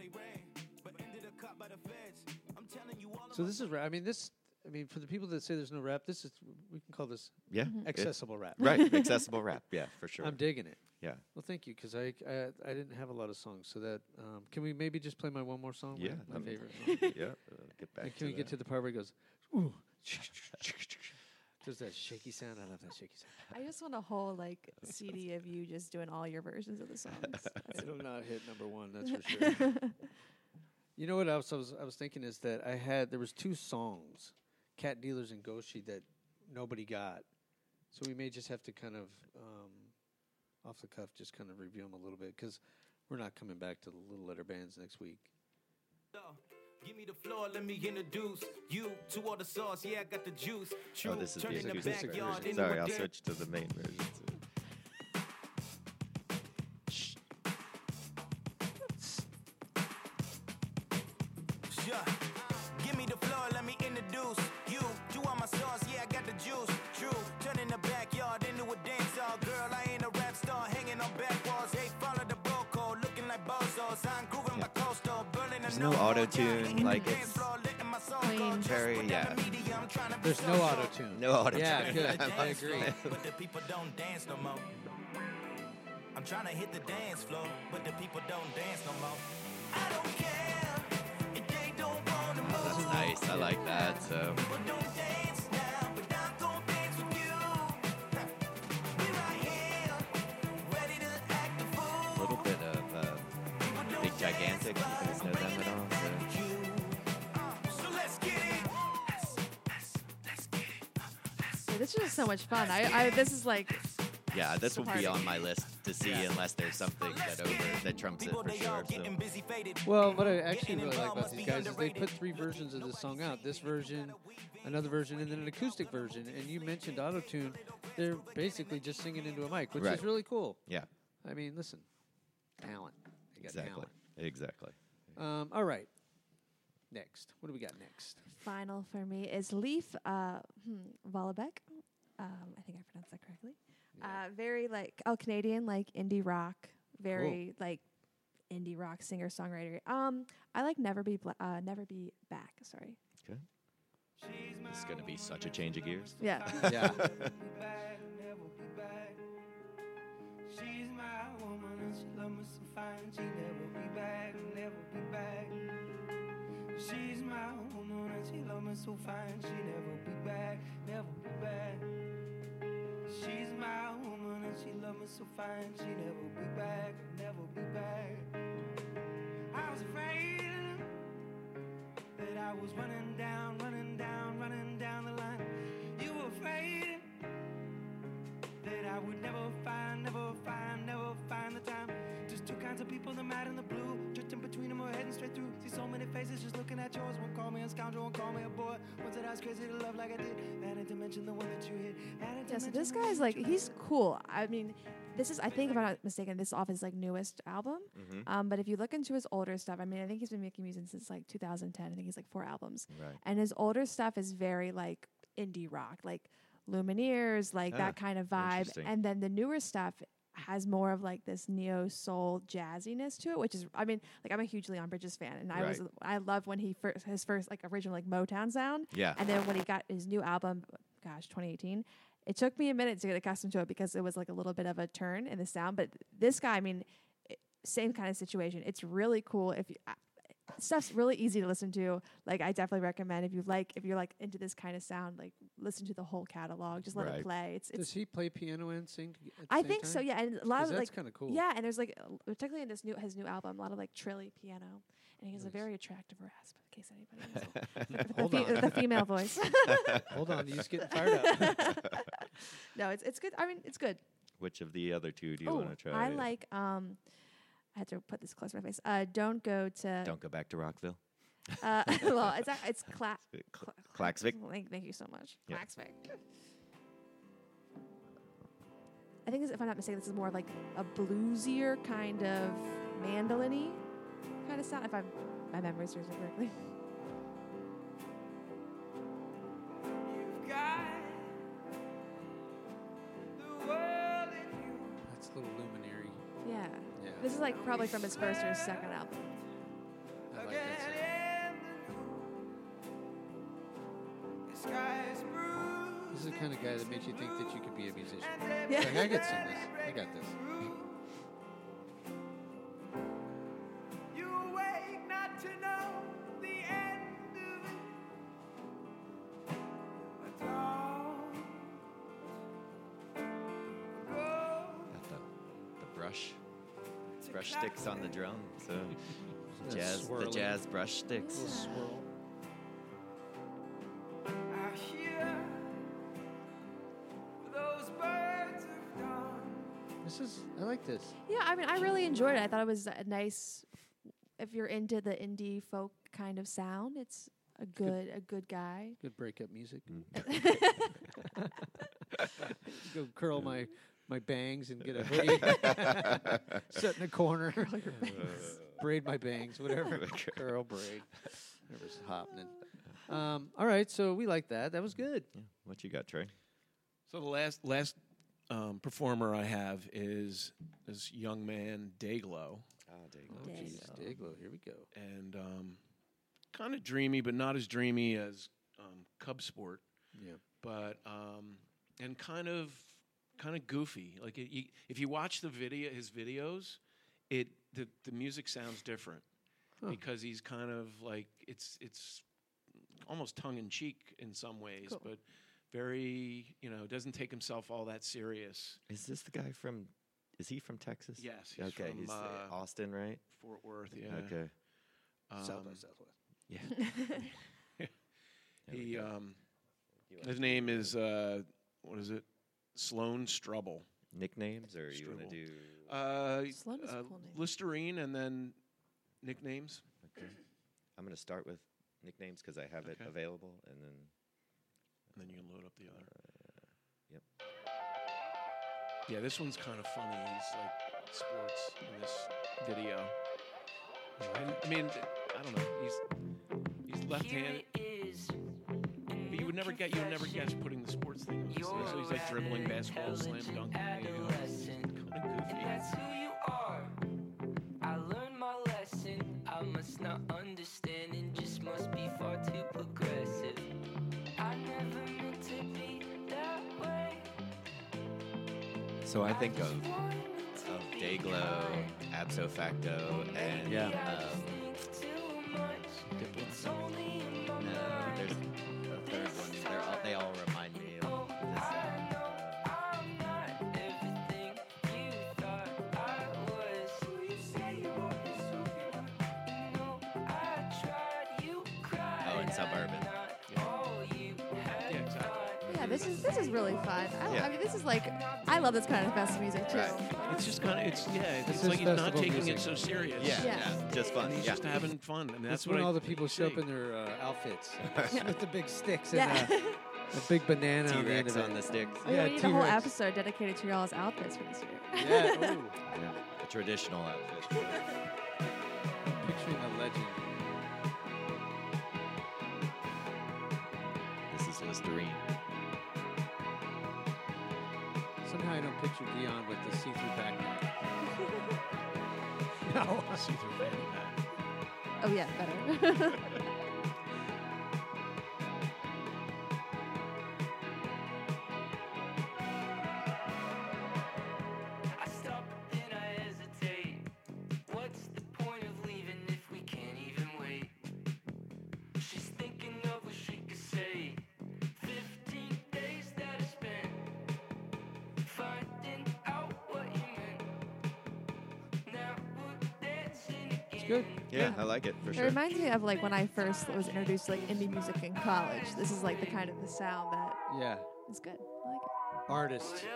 So this is rap. I mean, this. I mean, for the people that say there's no rap, this is. We can call this yeah, Mm-hmm. it- accessible rap. right? Accessible rap, yeah, for sure. I'm digging it. Yeah, Well, thank you, because I, I I didn't have a lot of songs, so that um, can we maybe just play my one more song? my- Yeah, my, um, favorite song. yeah. Uh, get back. And to can we get that. to the part where it goes, ooh, there's that shaky sound. I love that shaky sound. I just want a whole like C D of you just doing all your versions of the songs. That's It'll not hit number one, that's for sure. You know what else I was I was thinking is that I had there was two songs, Cat Dealers and Goshi, that nobody got, so we may just have to kind of um, off the cuff just kind of review them a little bit because we're not coming back to the Little Letter Bands next week. Give me the floor, let me introduce you to all the sauce. Yeah, I got the juice. True, Oh, this is turn the in the acoustic backyard version. into Sorry, a I'll den. switch to the main version. so- Yeah. Give me the floor, let me introduce you to all my sauce. Yeah, I got the juice. True, turn in the backyard into a dance hall. Girl, I ain't a rap star hanging on back walls. Hey, follow the bro code, looking like bozos. I'm grooving my coastal, burning There's the no no-mo. auto-tune, Yeah, like dance it's floor, letting my song clean. go. Just Very, put down yeah. the media, I'm trying to be There's no social. auto tune. No auto Yeah, tune. good. I Dance agree. floor, but the people don't dance no more. I'm trying to hit the dance floor, but the people don't dance no more. I don't care if they don't want to move. That's nice. I like that. So People don't dance now, but I'm gonna dance with you. We right here, ready to act the a fool. little bit of uh, Big Gigantic. You guys know them at all? So. So let's get it. Let's, let's, let's get it. Let's Yeah, this is just so much fun. I, I this is like Yeah, this will be Party. on my list to see unless there's something that over that trumps it People, for they all sure. So. getting busy, faded. Well, what I actually really like about these guys is they put three versions of this song out. This version, another version, and then an acoustic version. And you mentioned auto-tune. They're basically just singing into a mic, which Right. is really cool. Yeah, I mean, listen, talent. They got exactly, exactly. talent. Um, all right. Next. What do we got next? final for me is Leaf uh, hmm, Vollebeck. Um, I think I pronounced that correctly. Uh, very like all Canadian, like indie rock. Very like indie rock singer songwriter. Um, I like Never Be Bla- uh, Never Be Back. Sorry. Okay. This is going to be such a change of gears. Yeah. Yeah. Never be back, never be back. She's my woman and she love me so fine. She never be back, never be back. She's my woman and she love me so fine. She never be back, never be back. She's my woman and she love me so fine. She never be back, never be back. I was afraid that I was running down, running down, running down the line. You were afraid that I would never find, never find, never find the time. Just two kinds of people, the mad and the blue, drifting between them or heading straight through. See so many faces just looking at yours. One call me a scoundrel, one call me a boy. One said I was crazy to love like I did. Added to mention the one that you hit. Added to Yeah, so mention this the one guy's that like, you he's hit. cool. I mean, this is, I think if I'm not mistaken, this is off his like newest album. Mm-hmm. Um, but if you look into his older stuff, I mean, I think he's been making music since like two thousand ten. I think he's like four albums. Right. And his older stuff is very like indie rock, like Lumineers, like Ah, that kind of vibe. interesting. And then the newer stuff has more of like this neo soul jazziness to it, which is, I mean, like I'm a huge Leon Bridges fan, and I was, Right. I love when he first his first like original like Motown sound. Yeah. And then when he got his new album, gosh, twenty eighteen, it took me a minute to get accustomed to it because it was like a little bit of a turn in the sound. But this guy, I mean, i- same kind of situation. It's really cool. If you, uh, stuff's really easy to listen to. Like I definitely recommend if you like if you're like into this kind of sound, like listen to the whole catalog. Just let Right. it play. It's Does it's. he play piano and sing? At the I same think so. time? Yeah, and a lot 'Cause of that's like kind of cool. yeah, and there's like uh, particularly in this new his new album, a lot of like trilly piano, and he has Nice. a very attractive rasp. In case anybody knows. the, Hold fe- on. the female voice. Hold on, he's getting fired up. No, it's it's good. I mean, it's good. Which of the other two do you Oh, want to try? I like. Um, I had to put this close to my face. Uh, don't go to. Don't go back to Rockville. Uh, well, it's a- it's cla- Cl- cla- Claxvik? Thank, thank you so much. Yeah. Claxvik. I think, this, if I'm not mistaken, this is more like a bluesier kind of mandolin-y kind of sound. If I'm my memory serves me correctly. You've got the world in you. That's a little luminary. Yeah. Yeah, This is like probably from his first or his second album. I like that sound. Again in the sky is bruised. This is the kind of guy that makes you think that you could be a musician. Yeah. Like, I could sing this. I got this. You awake not to know the end of it. But don't go Got the, the brush. to Brush sticks on the drum. So Yeah, jazz, the swirling. jazz brush sticks. Little swirl. I hear those birds of dawn. This is. I like this. Yeah, I mean, I really enjoyed it. I thought it was a nice. If you're into the indie folk kind of sound, it's a good a good guy. Good breakup music. Mm. Go curl my my bangs and get a hoodie. Sit in a corner. Braid my bangs, whatever. Curl, braid. Whatever's happening. Um, all right, so we like that. That was good. Yeah. What you got, Trey? So the last last um, performer I have is this young man Dayglow, Oh, there you Oh, Dayglow. jeez, Dayglow. Here we go. and um, kind of dreamy, but not as dreamy as um, Cub Sport, Yeah. but um, and kind of kind of goofy. Like it, you, if you watch the video, his videos, it the the music sounds different Huh. because he's kind of like it's it's almost tongue in cheek in some ways, Cool. but very, you know, doesn't take himself all that serious. Is this the guy from? Is he from Texas? Yes, he's Okay, from he's uh, uh, Austin, right? Fort Worth. Yeah. Okay. South by Um, Southwest. Yeah. There we He go. um, You wanna his do name is uh, what is it? Sloan Strubble. nicknames, or you want Struble. to do? Uh, Sloan is a uh, cool name. Listerine, and then nicknames. Okay. I'm going to start with nicknames because I have it Okay. available, and then And then you can load up the other. yep. Yeah, this one's kind of funny. He's like sports in this video. And, I mean, I don't know. He's he's left-handed, but you would never get you would never guess putting the sports thing on. his sleeve. So he's like dribbling basketball, slam dunk. There you go. Kind of goofy. That's who you are. I learned my not understanding just must be far too progressive. I never meant to be that way. So I think of of Dayglow, Abso Facto, and Yeah. um, no, there's a third one. They're all, they all remind me of this sound. Uh, I'm not everything you thought I was. No, I tried, you cried. Oh, and Suburban. All you had Yeah, exactly. Yeah, this is this is really fun. I, Yeah. I mean, this is like I love this kind of festival music too. Right. It's just kind of, it's yeah, it's, This it's is like he's not festival taking music. it so serious. yeah, Yeah. yeah, just fun. And he's Yeah. just having fun, and That's that's when what I all the people show up see. in their uh, outfits Yeah. with the big sticks Yeah. and uh, a big banana on the end T-Rex of on it. the sticks. Oh, yeah, Yeah, we need a whole T-Rex. episode dedicated to y'all's outfits for this year. Yeah, ooh. Yeah. A traditional outfit. Picturing a legend. This is Listerine. Somehow I don't picture Dion with the see-through backpack. No. See-through fanny pack. Oh yeah, better. I stop and I hesitate. What's the point of leaving if we can't even wait? She's thinking of what she could say. Fifteen days that I spent finding out what you meant. Now we're dancing again. It's good. Yeah, I like it for It sure. reminds me of like when I first was introduced to like indie music in college. This is like the kind of the sound that Yeah. is good. I like it. Artist.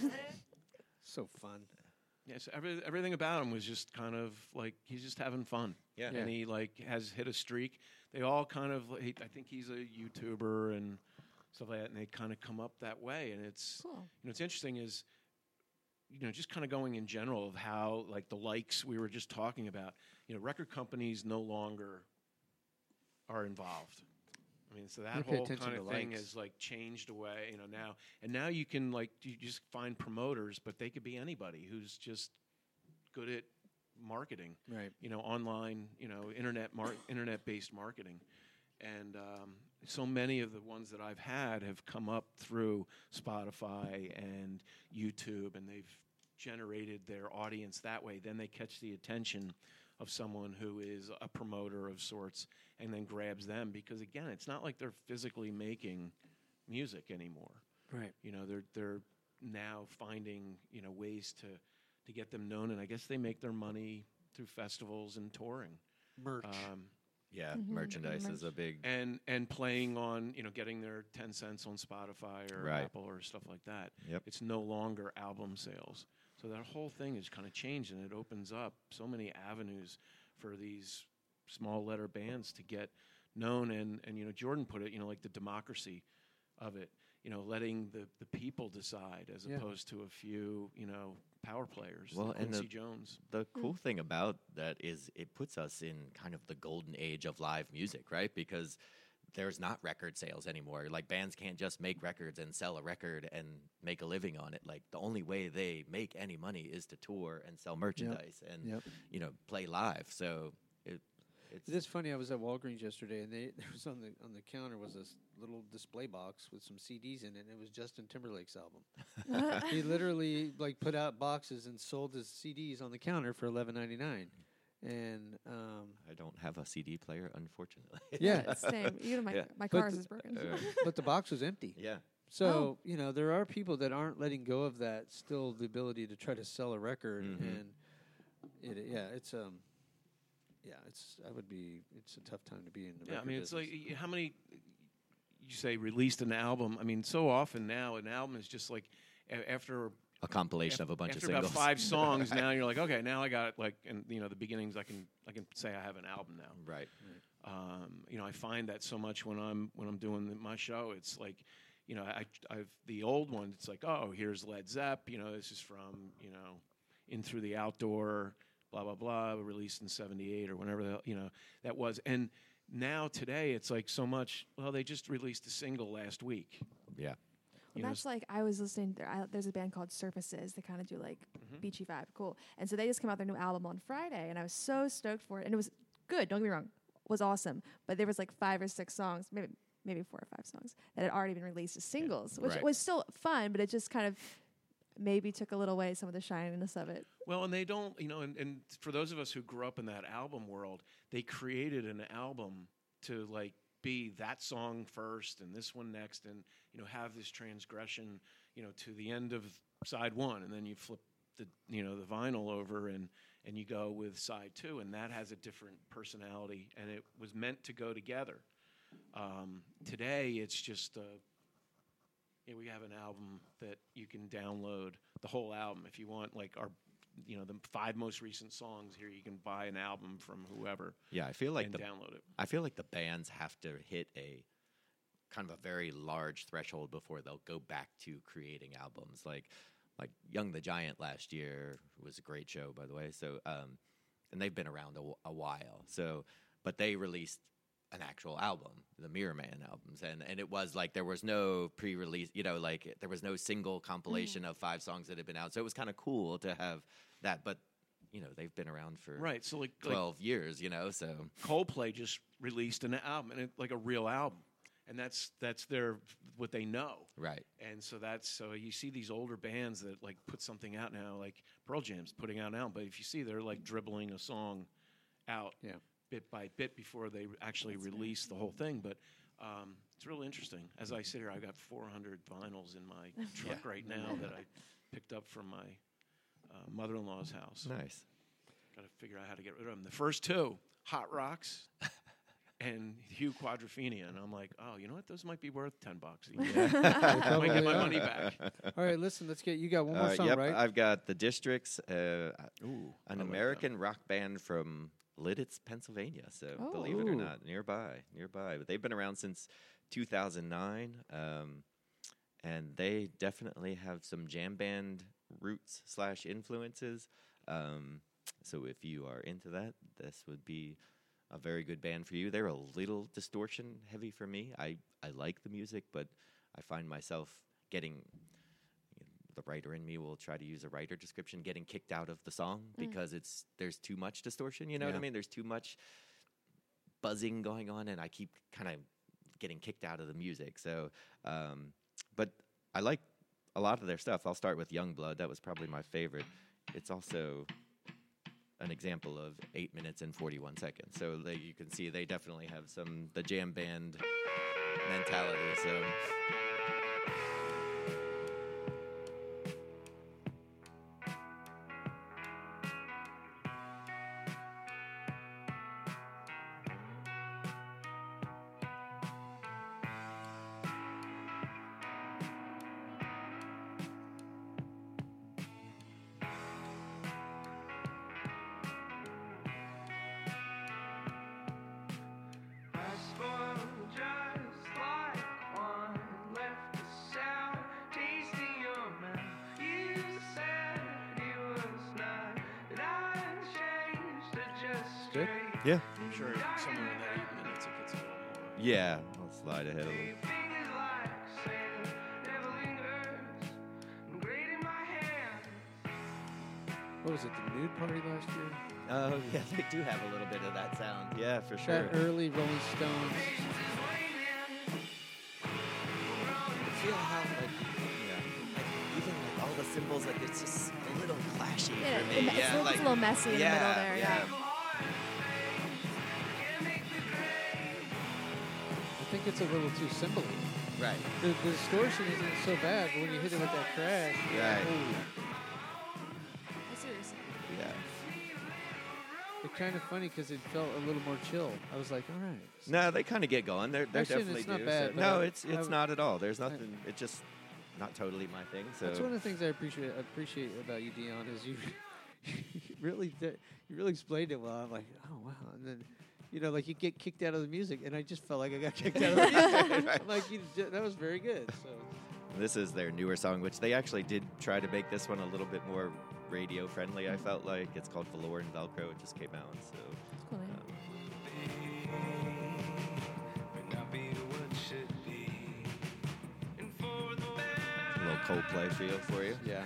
So fun. Yes, every, everything about him was just kind of like he's just having fun. Yeah. And he like has hit a streak. They all kind of, he, I think he's a YouTuber and stuff like that, and they kind of come up that way. And it's, Cool. you know, what's interesting is, you know, just kind of going in general of how like the likes we were just talking about. You know, record companies no longer are involved. I mean, so They that pay whole attention kind of to thing likes. has like changed away. You know, now and now you can like you just find promoters, but they could be anybody who's just good at marketing. Right. You know, online. You know, internet mar- internet based marketing, and um, so many of the ones that I've had have come up through Spotify and YouTube, and they've generated their audience that way. Then they catch the attention of someone who is a promoter of sorts and then grabs them because again, it's not like they're physically making music anymore. Right. You know, they're they're now finding, you know, ways to to get them known, and I guess they make their money through festivals and touring. Merch. Um, Yeah, Mhm. merchandise Merch. is a big. and and playing on, you know, getting their ten cents on Spotify or Right. Apple or stuff like that. Yep. It's no longer album sales. So that whole thing has kind of changed, and it opens up so many avenues for these small letter bands to get known. And, and you know, Jordan put it, you know, like the democracy of it, you know, letting the, the people decide as Yeah. opposed to a few, you know, power players. Well, like and the- Quincy Jones. The cool thing about that is it puts us in kind of the golden age of live music, right? Because there's not record sales anymore. Like bands can't just make records and sell a record and make a living on it. Like the only way they make any money is to tour and sell merchandise and Yep. you know play live. So it it's It is funny. I was at Walgreens yesterday, and they there was on the on the counter was this little display box with some C Ds in it, and it was Justin Timberlake's album. He literally like put out boxes and sold his C Ds on the counter for eleven ninety nine, and um, I don't have a C D player, unfortunately. yeah, Same. Even my Yeah. my But car's the- is broken. Uh, but the box was empty. yeah. So Oh. you know there are people that aren't letting go of that. Still, the ability to try to sell a record, Mhm. and it yeah, it's um, yeah, it's I would be it's a tough time to be in the Yeah, I record mean, it's business. like y- how many you say released an album. I mean, so often now an album is just like a- after A compilation af- of a bunch of after singles. about five songs. Now you're like, okay, now I got like, and you know, the beginnings. I can I can say I have an album now. Right. Um, you know, I find that so much when I'm when I'm doing the, my show. It's like, you know, I I've the old one. It's like, oh, here's Led Zepp. You know, this is from you know, In Through the Outdoor, blah blah blah, released in seventy-eight or whenever the you know that was. And now today, it's like so much. Well, they just released a single last week. Yeah. You know, That's like I was listening. There, I, there's a band called Surfaces. They kind of do like Mhm. beachy vibe, cool. And so they just came out their new album on Friday, and I was so stoked for it. And it was good. Don't get me wrong, was awesome. But there was like five or six songs, maybe maybe four or five songs that had already been released as singles, which Right. was still fun, but it just kind of maybe took a little away some of the shininess of it. Well, and they don't, you know, and, and for those of us who grew up in that album world, they created an album to like be that song first and this one next, and you know, have this transgression, you know, to the end of side one, and then you flip the, you know, the vinyl over and and you go with side two, and that has a different personality, and it was meant to go together. Um, today, it's just uh, yeah, we have an album that you can download the whole album if you want, like our, you know, the five most recent songs here. You can buy an album from whoever Yeah, I feel like and the download it. I feel like the bands have to hit a kind of a very large threshold before they'll go back to creating albums. Like like Young the Giant last year was a great show, by the way. So um, and they've been around a, wh- a while. So but they released an actual album, the Mirror Man albums, and and it was like there was no pre-release, you know, like there was no single compilation of five songs that had been out. So it was kind of cool to have that, but you know, they've been around for Right, so like, like twelve years, you know, so Coldplay just released an album, and it, like a real album, and that's that's their what they know. right. And so that's so you see these older bands that like put something out now, like Pearl Jam's putting out an album, but if you see they're like dribbling a song out Yeah. bit by bit before they actually release the whole thing. But um, it's really interesting. As I sit here, I've got four hundred vinyls in my truck right now that I picked up from my uh, mother-in-law's house. Nice. Got to figure out how to get rid of them. The first two, Hot Rocks and Hugh Quadrophenia. And I'm like, oh, you know what? Those might be worth ten bucks. I might get Probably my are. money back. All right, listen, let's get you got one more Uh, song, yep, right? I've got the Districts, uh, Ooh, an I like American rock band from Lidditz, Pennsylvania. So believe it or Ooh. not, nearby, nearby. But they've been around since two thousand nine, um, and they definitely have some jam band roots slash influences. Um, so if you are into that, this would be a very good band for you. They're a little distortion heavy for me. I, I like the music, but I find myself getting, the writer in me will try to use a writer description, getting kicked out of the song because it's there's too much distortion. You know what I Yeah. mean? There's too much buzzing going on, and I keep kind of getting kicked out of the music. So, um, but I like a lot of their stuff. I'll start with Youngblood. That was probably my favorite. It's also an example of eight minutes and forty-one seconds. So they, you can see they definitely have some the jam band mentality. So. I spoiled just like one, left a sour taste in your mouth. You said it was not that I changed, it just Good. straight. Yeah. I'm sure somewhere in that eight minutes it gets a little more. Yeah. I'll slide ahead a little. Fingers like sand, never lingers, great in my hand. What was it, the nude party last year? Oh, yeah, they do have a little bit of that sound. Yeah, for sure. That early Rolling Stones. feel how, like, yeah, like, even like all the cymbals, like it's just a little clashy Yeah, for it me. me- it's yeah, a- it's like, a little messy in the middle there, yeah. I think it's a little too cymbally. Right. The, the distortion isn't so bad, but when you hit it with that crash, you're like, Right. "Ooh." I see what you're saying. Yeah. It's kind of funny because it felt a little more chill. I was like, all right. No, they kind of get going. They're, they Actually, definitely it's not do. bad, so- but no, I- it's it's I- not at all. There's nothing. It's just not totally my thing. So That's one of the things I appreciate appreciate about you, Dion, is you you really did, you really explained it well. I'm like, oh wow, and then you know, like you get kicked out of the music, and I just felt like I got kicked out of the music. I'm like, you, j- that was very good. So this is their newer song, which they actually did try to make this one a little bit more radio friendly. I felt like it's called Velour and Velcro. It just came out, so. It's cool name. um, a little Coldplay feel for you. yeah,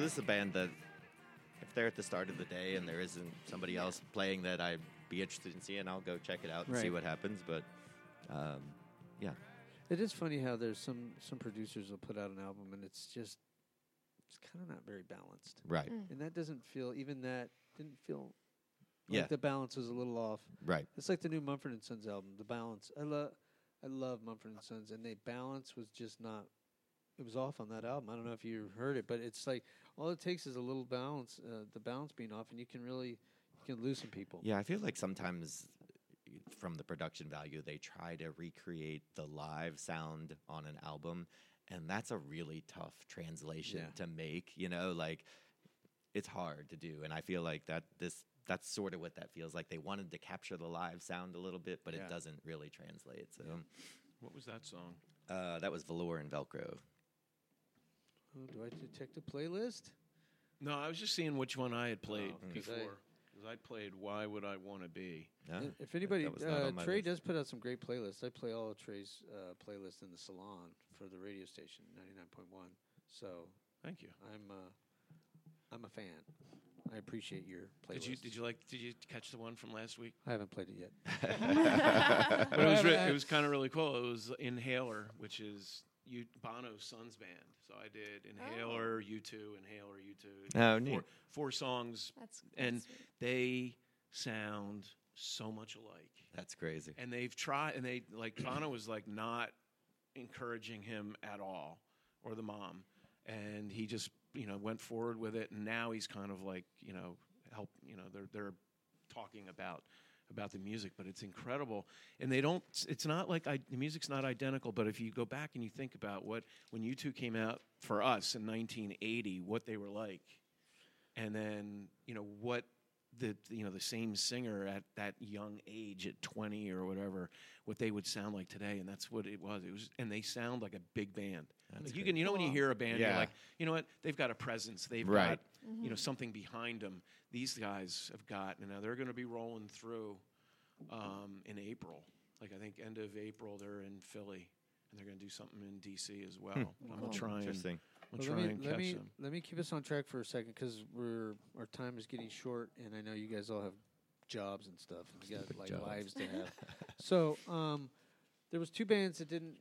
this is a band that, if they're at the start of the day and there isn't somebody else playing that I'd be interested in seeing, I'll go check it out and see Right. what happens. But, um, yeah. It is funny how there's some some producers will put out an album and it's just it's kind of not very balanced, Right. Mm. and that doesn't feel even that didn't feel Yeah. like the balance was a little off. Right. It's like the new Mumford and Sons album. The balance, I love, I love Mumford and Sons, and the balance was just not. It was off on that album. I don't know if you heard it, but it's like all it takes is a little balance, uh, the balance being off, and you can really you can loosen people. Yeah, I feel like sometimes from the production value, they try to recreate the live sound on an album, and that's a really tough translation Yeah. to make. You know, like it's hard to do, and I feel like that this that's sort of what that feels like. They wanted to capture the live sound a little bit, but Yeah. it doesn't really translate. So What was that song? uh, that was Velour and Velcro. Oh, do I detect a playlist? No, I was just seeing which one I had played Oh, 'cause before. I- Because I played "Why Would I Want to Be." No? And if anybody, that was not uh, on my Trey list. does put out some great playlists. I play all of Trey's uh, playlists in the salon for the radio station ninety-nine point one. So Thank you. I'm uh, I'm a fan. I appreciate your playlist. Did you did you like did you catch the one from last week? I haven't played it yet. But it was re- I- it was kind of really cool. It was Inhaler, which is you Bono's son's band. So I did Inhaler, U two, Inhaler, U two. Oh, four, neat. four songs, That's, and that's sweet. they sound so much alike. That's crazy. And they've tried, and they like Bono was like not encouraging him at all, or the mom, and he just you know went forward with it, and now he's kind of like you know help you know they're they're talking about about the music, but it's incredible, and they don't. It's not like I, the music's not identical, but if you go back and you think about what when U two came out for us in nineteen eighty, what they were like, and then you know what. The you know the same singer at that young age at twenty or whatever, what they would sound like today, and that's what it was. It was, and they sound like a big band. That's Like you great. can, you know, when you Cool. hear a band, Yeah. you're like, you know what? They've got a presence. They've Right. got you know something behind them. These guys have got, you know, they're going to be rolling through um, in April. Like I think end of April, they're in Philly, and they're going to do something in D C as well. I'm Cool. gonna try and Interesting. I'm Well, gonna let try me and let catch me them. let me keep us on track for a second because we're our time is getting short, and I know you guys all have jobs and stuff, and you got Stupid like jobs. lives to have. So um, there was two bands that didn't.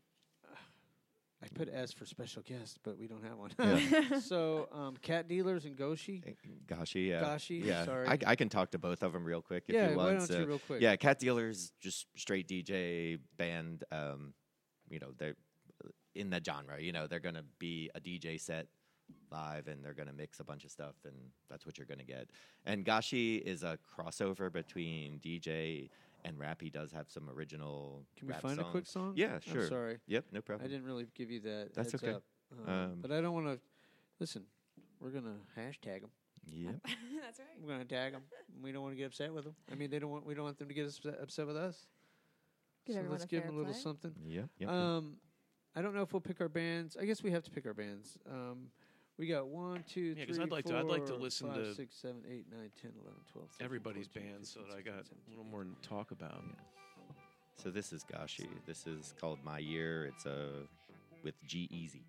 I put S for special guest, but we don't have one. Yeah. So um, Cat Dealers and Goshi. Eh, Gashi, yeah. Gashi, yeah. sorry. I, I can talk to both of them real quick if Yeah, you want. why don't so, you real quick? Yeah, Cat Dealers, just straight D J band. Um, you know, they're in that genre. You know, they're going to be a D J set live, and they're going to mix a bunch of stuff, and that's what you're going to get. And Gashi is a crossover between D J and rap. He does have some original Can we rap find a quick songs. song? Yeah, sure. I'm sorry. Yep, no I problem. didn't really give you that. That's heads okay. Up. Um, Um, but I don't want to. Listen, we're gonna hashtag them. Yep. That's right. We're gonna tag them. We don't want to get upset with them. I mean, they don't want. We don't want them to get upset, upset with us. Give so everyone let's a give fair them a little play. something. Yep. Yep. Um, I don't know if we'll pick our bands. I guess we have to pick our bands. Um, we got one, two, Yeah, three, 'cause I'd like to- I'd like to four, listen five, to six, seven, eight, nine, ten, eleven, twelve, thirteen, Everybody's fourteen, band, so fifteen, that I got sixteen, a little seventeen, more to talk about. So this is Gashi. This is called My Year. It's uh, with G Easy.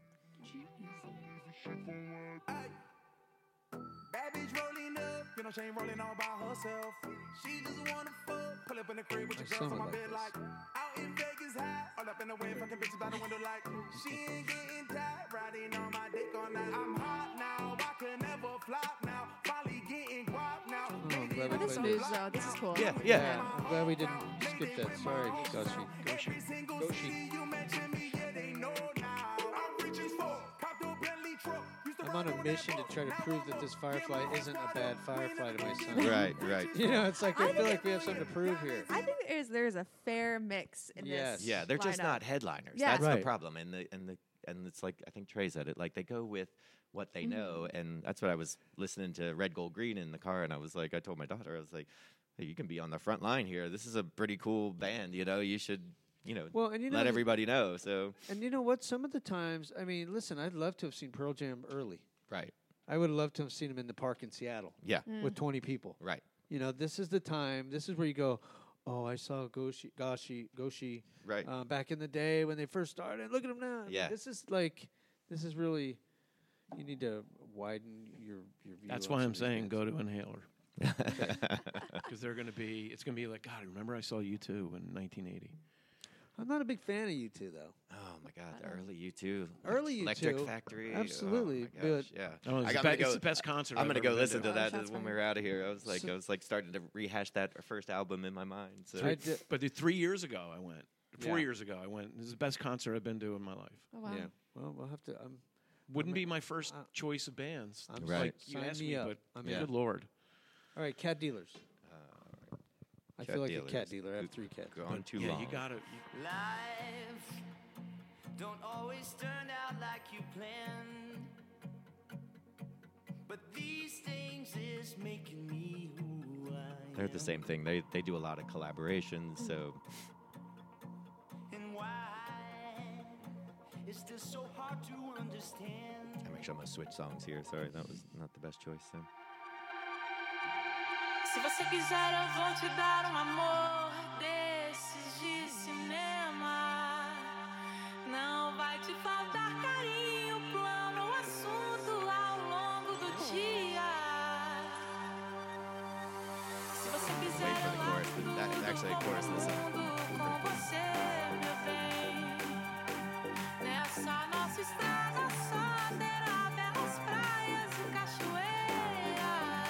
Bad bitch rolling up, you know she ain't rolling all by herself. She just wanna fuck, pull up in the crib with I your girls sound on my like bed this. like out in Vegas high, all up in the way, fucking bitches by the window like she ain't getting tired, riding on my dick all night. I'm hot now, I can never flop now, finally getting guap now. Oh, I'm glad we This played news this. though, this is cool. Yeah, Yeah, yeah. I'm glad we didn't skip that. Sorry, Goshi. Every single Goshi. city you mention me, yeah, they know now. I'm reaching for, cop the Bentley truck. Used to I'm on ride a that mission to boat. try to Now prove I'm that this up. Firefly Get my isn't a heart bad out, Firefly to my green son. Right, right. You know, it's like I, I feel think like we have something to prove here. I think there is there is a fair mix in Yes. this. Yeah, they're just lineup. not headliners. Yeah. That's the Right. problem. And the and the and it's like I think Trey said it. Like they go with what they know, and that's what I was listening to Red Gold Green in the car, and I was like, I told my daughter, I was like, hey, you can be on the front line here. This is a pretty cool band. You know, you should, you know, Well, and you know, let the- everybody know. So and you know what? Some of the times, I mean, listen, I'd love to have seen Pearl Jam early. right, I would have loved to have seen them in the park in Seattle yeah, with twenty people. right, You know, this is the time. This is where you go. Oh, I saw Goshi, Goshi, Goshi right. uh, back in the day when they first started. Look at them now. I mean, Yeah. this is like, this is really. You need to widen your your view. That's on why some I'm of these saying bands. go to Inhaler. Because they're going to be, it's going to be like, God, remember I saw U two in nineteen eighty. I'm not a big fan of U two though. Oh my God, the early U two, Early U two, Electric Factory, absolutely, Oh my gosh, but- yeah, Oh, it's, I the, got- be- I'm gonna it's go- the best concert I'm I've gonna ever go been listen to. to Oh, that shots when we fired. were out of here. I was like, So- I was like starting to rehash that first album in my mind. So I did, But the three years ago I went. Four Yeah. years ago I went. This is the best concert I've been to in my life. Oh, wow. Yeah. Well, we'll have to. I'm. Wouldn't I'm- be my first uh, choice of bands. I'm Right. Like si- you sign asked me me, up. but I'm Yeah. in. good lord. All right, cat dealers. uh, I Cat feel like dealers. a cat dealer. I have three cats. gone too yeah, long. you gotta. You, Life don't always turn out like you planned, but these things is making me who I am. They're the same thing. They they do a lot of collaborations. So And why is this so hard to understand? I'm actually I'm gonna switch songs here. Sorry, that was not the best choice. So. Se você quiser, eu vou te dar um amor desses de cinema. Não vai te faltar carinho, plano, assunto ao longo do dia. Se você quiser, Wait for the eu chorus. largo That- tudo, actually, the chorus in this song. mundo com você, meu bem. Nessa nossa estrada só terá belas praias e cachoeiras,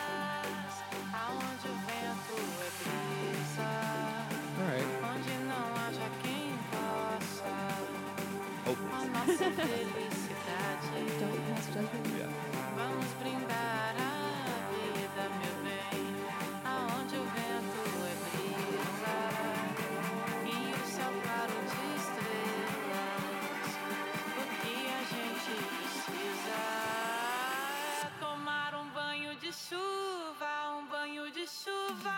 aonde o vento é brisa, All right. onde não haja quem possa Oh, a nossa felicidade. Don't pass judgment. yeah. Vamos brindar a vida, meu bem, aonde o vento é brisa e o céu claro de estrelas. O que a gente precisa é tomar um banho de chuva, um banho de chuva.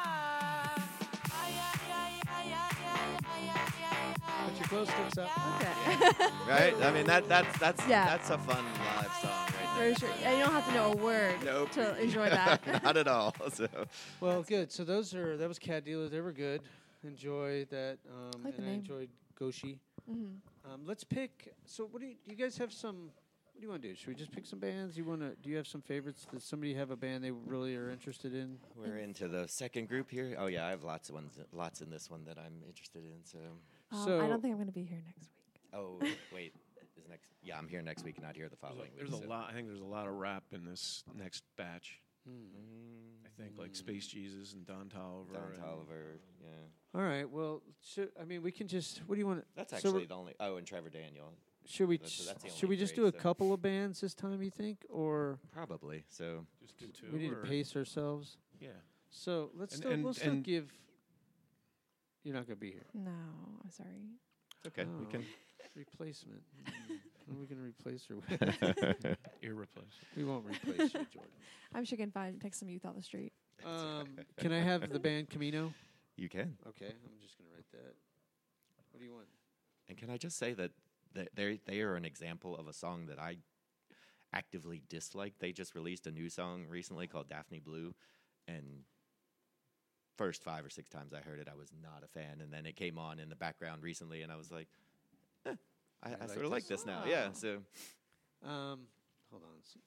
Ai, ai, ai, ai, ai, ai, ai, ai, ai, ai. Put your glow sticks up. Okay. Right? I mean that that's that's Yeah. that's a fun live song right Very there. sure. And you don't have to know a word Nope. to enjoy that. Not at all. So Well, good. So those are that was cat dealers. They were good. Enjoy that. Um, like the and I name. enjoyed Goshi. hmm Um, let's pick. So, what do you, do you guys have? Some. What do you want to do? Should we just pick some bands? You want to? Do you have some favorites? Does somebody have a band they really are interested in? we're into the second group here. Oh yeah, I have lots of ones, lots in this one that I'm interested in. So Um, So- I don't think I'm going to be here next week. oh wait, is next? Yeah, I'm here next week, not here the there's following a, there's week. a so- lot. I think there's a lot of rap in this next batch. Mm, I think like Space Jesus and Don Tolliver. Don and- Tolliver. Yeah, All right. Well, should, I mean, we can just. What do you want? that's so actually we're- the only. Oh, and Trevor Daniel, Should we? that's- ch- that's the should only we just three, do a so- couple of bands this time? You think, or probably. So Just do two. we need to or- pace ourselves? Yeah. So let's And- still. and- we'll still and- give. You're not gonna be here. No, I'm sorry. okay, we Oh, can. Replacement. Mm. What are we gonna replace her with? Irreplaceable. We won't replace you, Jordan. I'm sure you can find take some youth off the street. Um, can I have the band Camino? You can. Okay, I'm just gonna write that. What do you want? And can I just say that that they they are an example of a song that I actively dislike. They just released a new song recently called Daphne Blue, and first five or six times I heard it, I was not a fan, and then it came on in the background recently, and I was like, eh, I, I, I like sort of like this this now. Yeah, so Um, hold on. Let's see.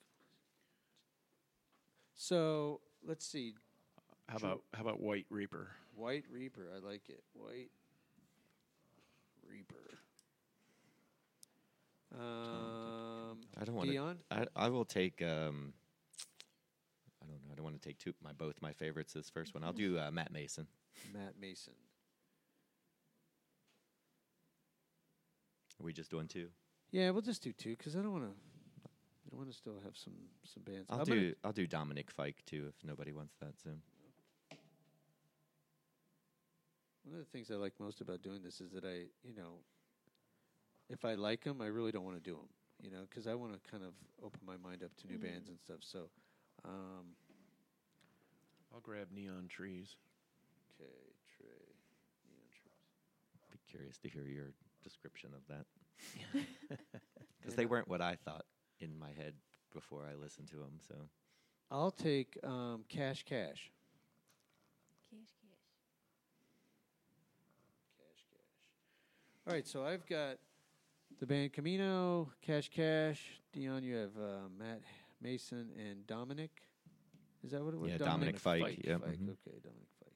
So let's see. How True. about how about White Reaper? White Reaper. I like it. White Reaper. Um, I don't want to. Dion. I I will take. Um, I don't know. I don't want to take two. My both my favorites. This first one, I'll do uh, Matt Mason. Matt Mason. Are we just doing two? Yeah, we'll just do two because I don't want to. I want to still have some some bands. I'll I'm do. gonna- I'll do Dominic Fike too if nobody wants that. So One of the things I like most about doing this is that I, you know, if I like them, I really don't want to do them, you know, because I want to kind of open my mind up to new bands and stuff. So, um, I'll grab Neon Trees. okay, Trey, Neon Trees. be curious to hear your description of that. Because they weren't what I thought in my head before I listened to them. So I'll take um, Cash Cash. Cash Cash. All right, so I've got the band Camino, Cash Cash. Dion, you have uh, Matt Mason, and Dominic. Is that what it was? Yeah, Dominic Fike, Fike. yep. Fike. Mhm. Okay, Dominic Fike.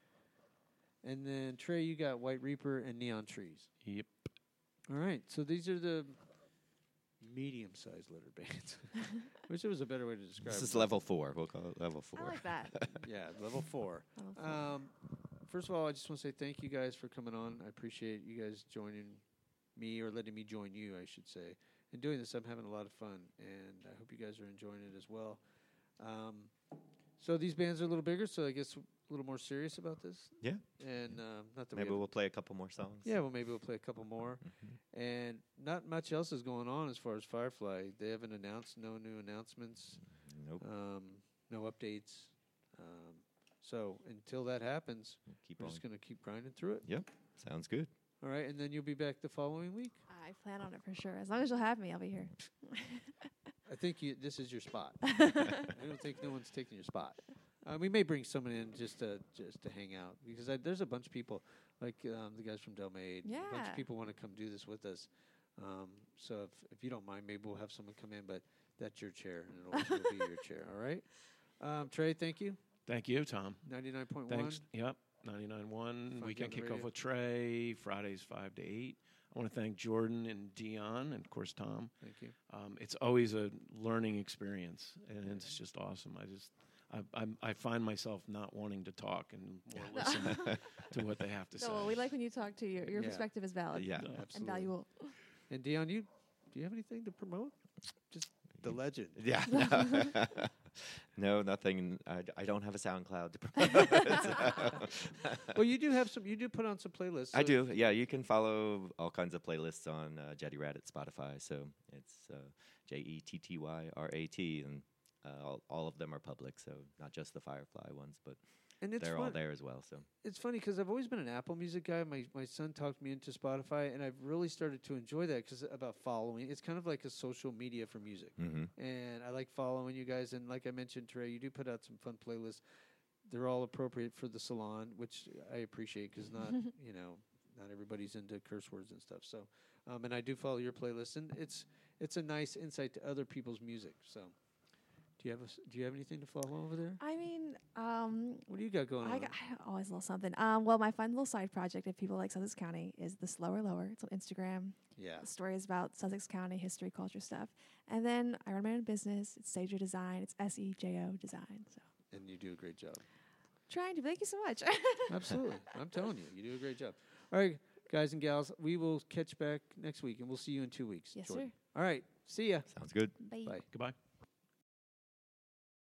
And then Trey, you got White Reaper and Neon Trees. Yep. All right, so these are the medium-sized litter bands. Wish there was a better way to describe This it. is level four. We'll call it level four. I like that. Yeah, level four. Level four. Um, first of all, I just want to say thank you guys for coming on. I appreciate you guys joining me, or letting me join you, I should say. And doing this, I'm having a lot of fun, and I hope you guys are enjoying it as well. Um, so these bands are a little bigger, so I guess a little more serious about this. Yeah. And um, not that Maybe we have we'll play a couple more songs. yeah, well, maybe we'll play a couple more. Mhm. And not much else is going on as far as Firefly. They haven't announced no new announcements, Nope. um, no updates. Um, so until that happens, We'll keep we're on. just going to keep grinding through it. Yep. Sounds good. All right, and then you'll be back the following week. I plan on it for sure. As long as you'll have me, I'll be here. I think you, this is your spot. I don't think no one's taking your spot. Uh, we may bring someone in just to just to hang out, because I, there's a bunch of people like um, the guys from Delmade. A bunch Yeah. of people want to come do this with us. Um, so if if you don't mind, maybe we'll have someone come in. But that's your chair, and it'll, it'll be your chair. All right, um, Trey. Thank you. Thank you, Tom. Ninety-nine point one. Thanks. Yep. ninety-nine point one. Fun Weekend Get on the kickoff Radio. with Trey. Fridays five to eight. I want to thank Jordan and Dion, and of course Tom. Thank you. Um, it's always a learning experience, and it's just awesome. I just, I, I'm, I find myself not wanting to talk and more listen to what they have to say. So we like when you talk to your your Yeah. perspective is valid Yeah. No. and Absolutely. valuable. And Dion, you do you have anything to promote? Just the legend. Yeah. No, nothing. I, d- I don't have a SoundCloud to promote. Well, you do have some. You do put on some playlists. I so- do. Yeah, you can follow all kinds of playlists on uh, Jetty Rat at Spotify. So it's uh, J E T T Y R A T, and uh, all, all of them are public. So not just the Firefly ones, but And it's they're fun. all there as well. So It's funny because I've always been an Apple Music guy. My my son talked me into Spotify, and I've really started to enjoy that because about following. It's kind of like a social media for music, mm-hmm. and I like following you guys. And like I mentioned, Trey, you do put out some fun playlists. They're all appropriate for the salon, which I appreciate because not you know not everybody's into curse words and stuff. So, um, and I do follow your playlist, and it's it's a nice insight to other people's music. So, do you have a s do you have anything to follow over there? I mean, um, What do you got going I, on? got, I always a little something. Um, well, my fun little side project, if people like Sussex County, is the Slower Lower. It's on Instagram. Yeah. The story is about Sussex County history, culture stuff. And then I run my own business. It's Sejo Design. It's S E J O Design. So And you do a great job. trying to. Thank you so much. Absolutely. I'm telling you, you do a great job. All right, guys and gals, we will catch back next week, and we'll see you in two weeks. Yes, Jordan. sir. All right. See ya. sounds good. Bye. Bye. Goodbye.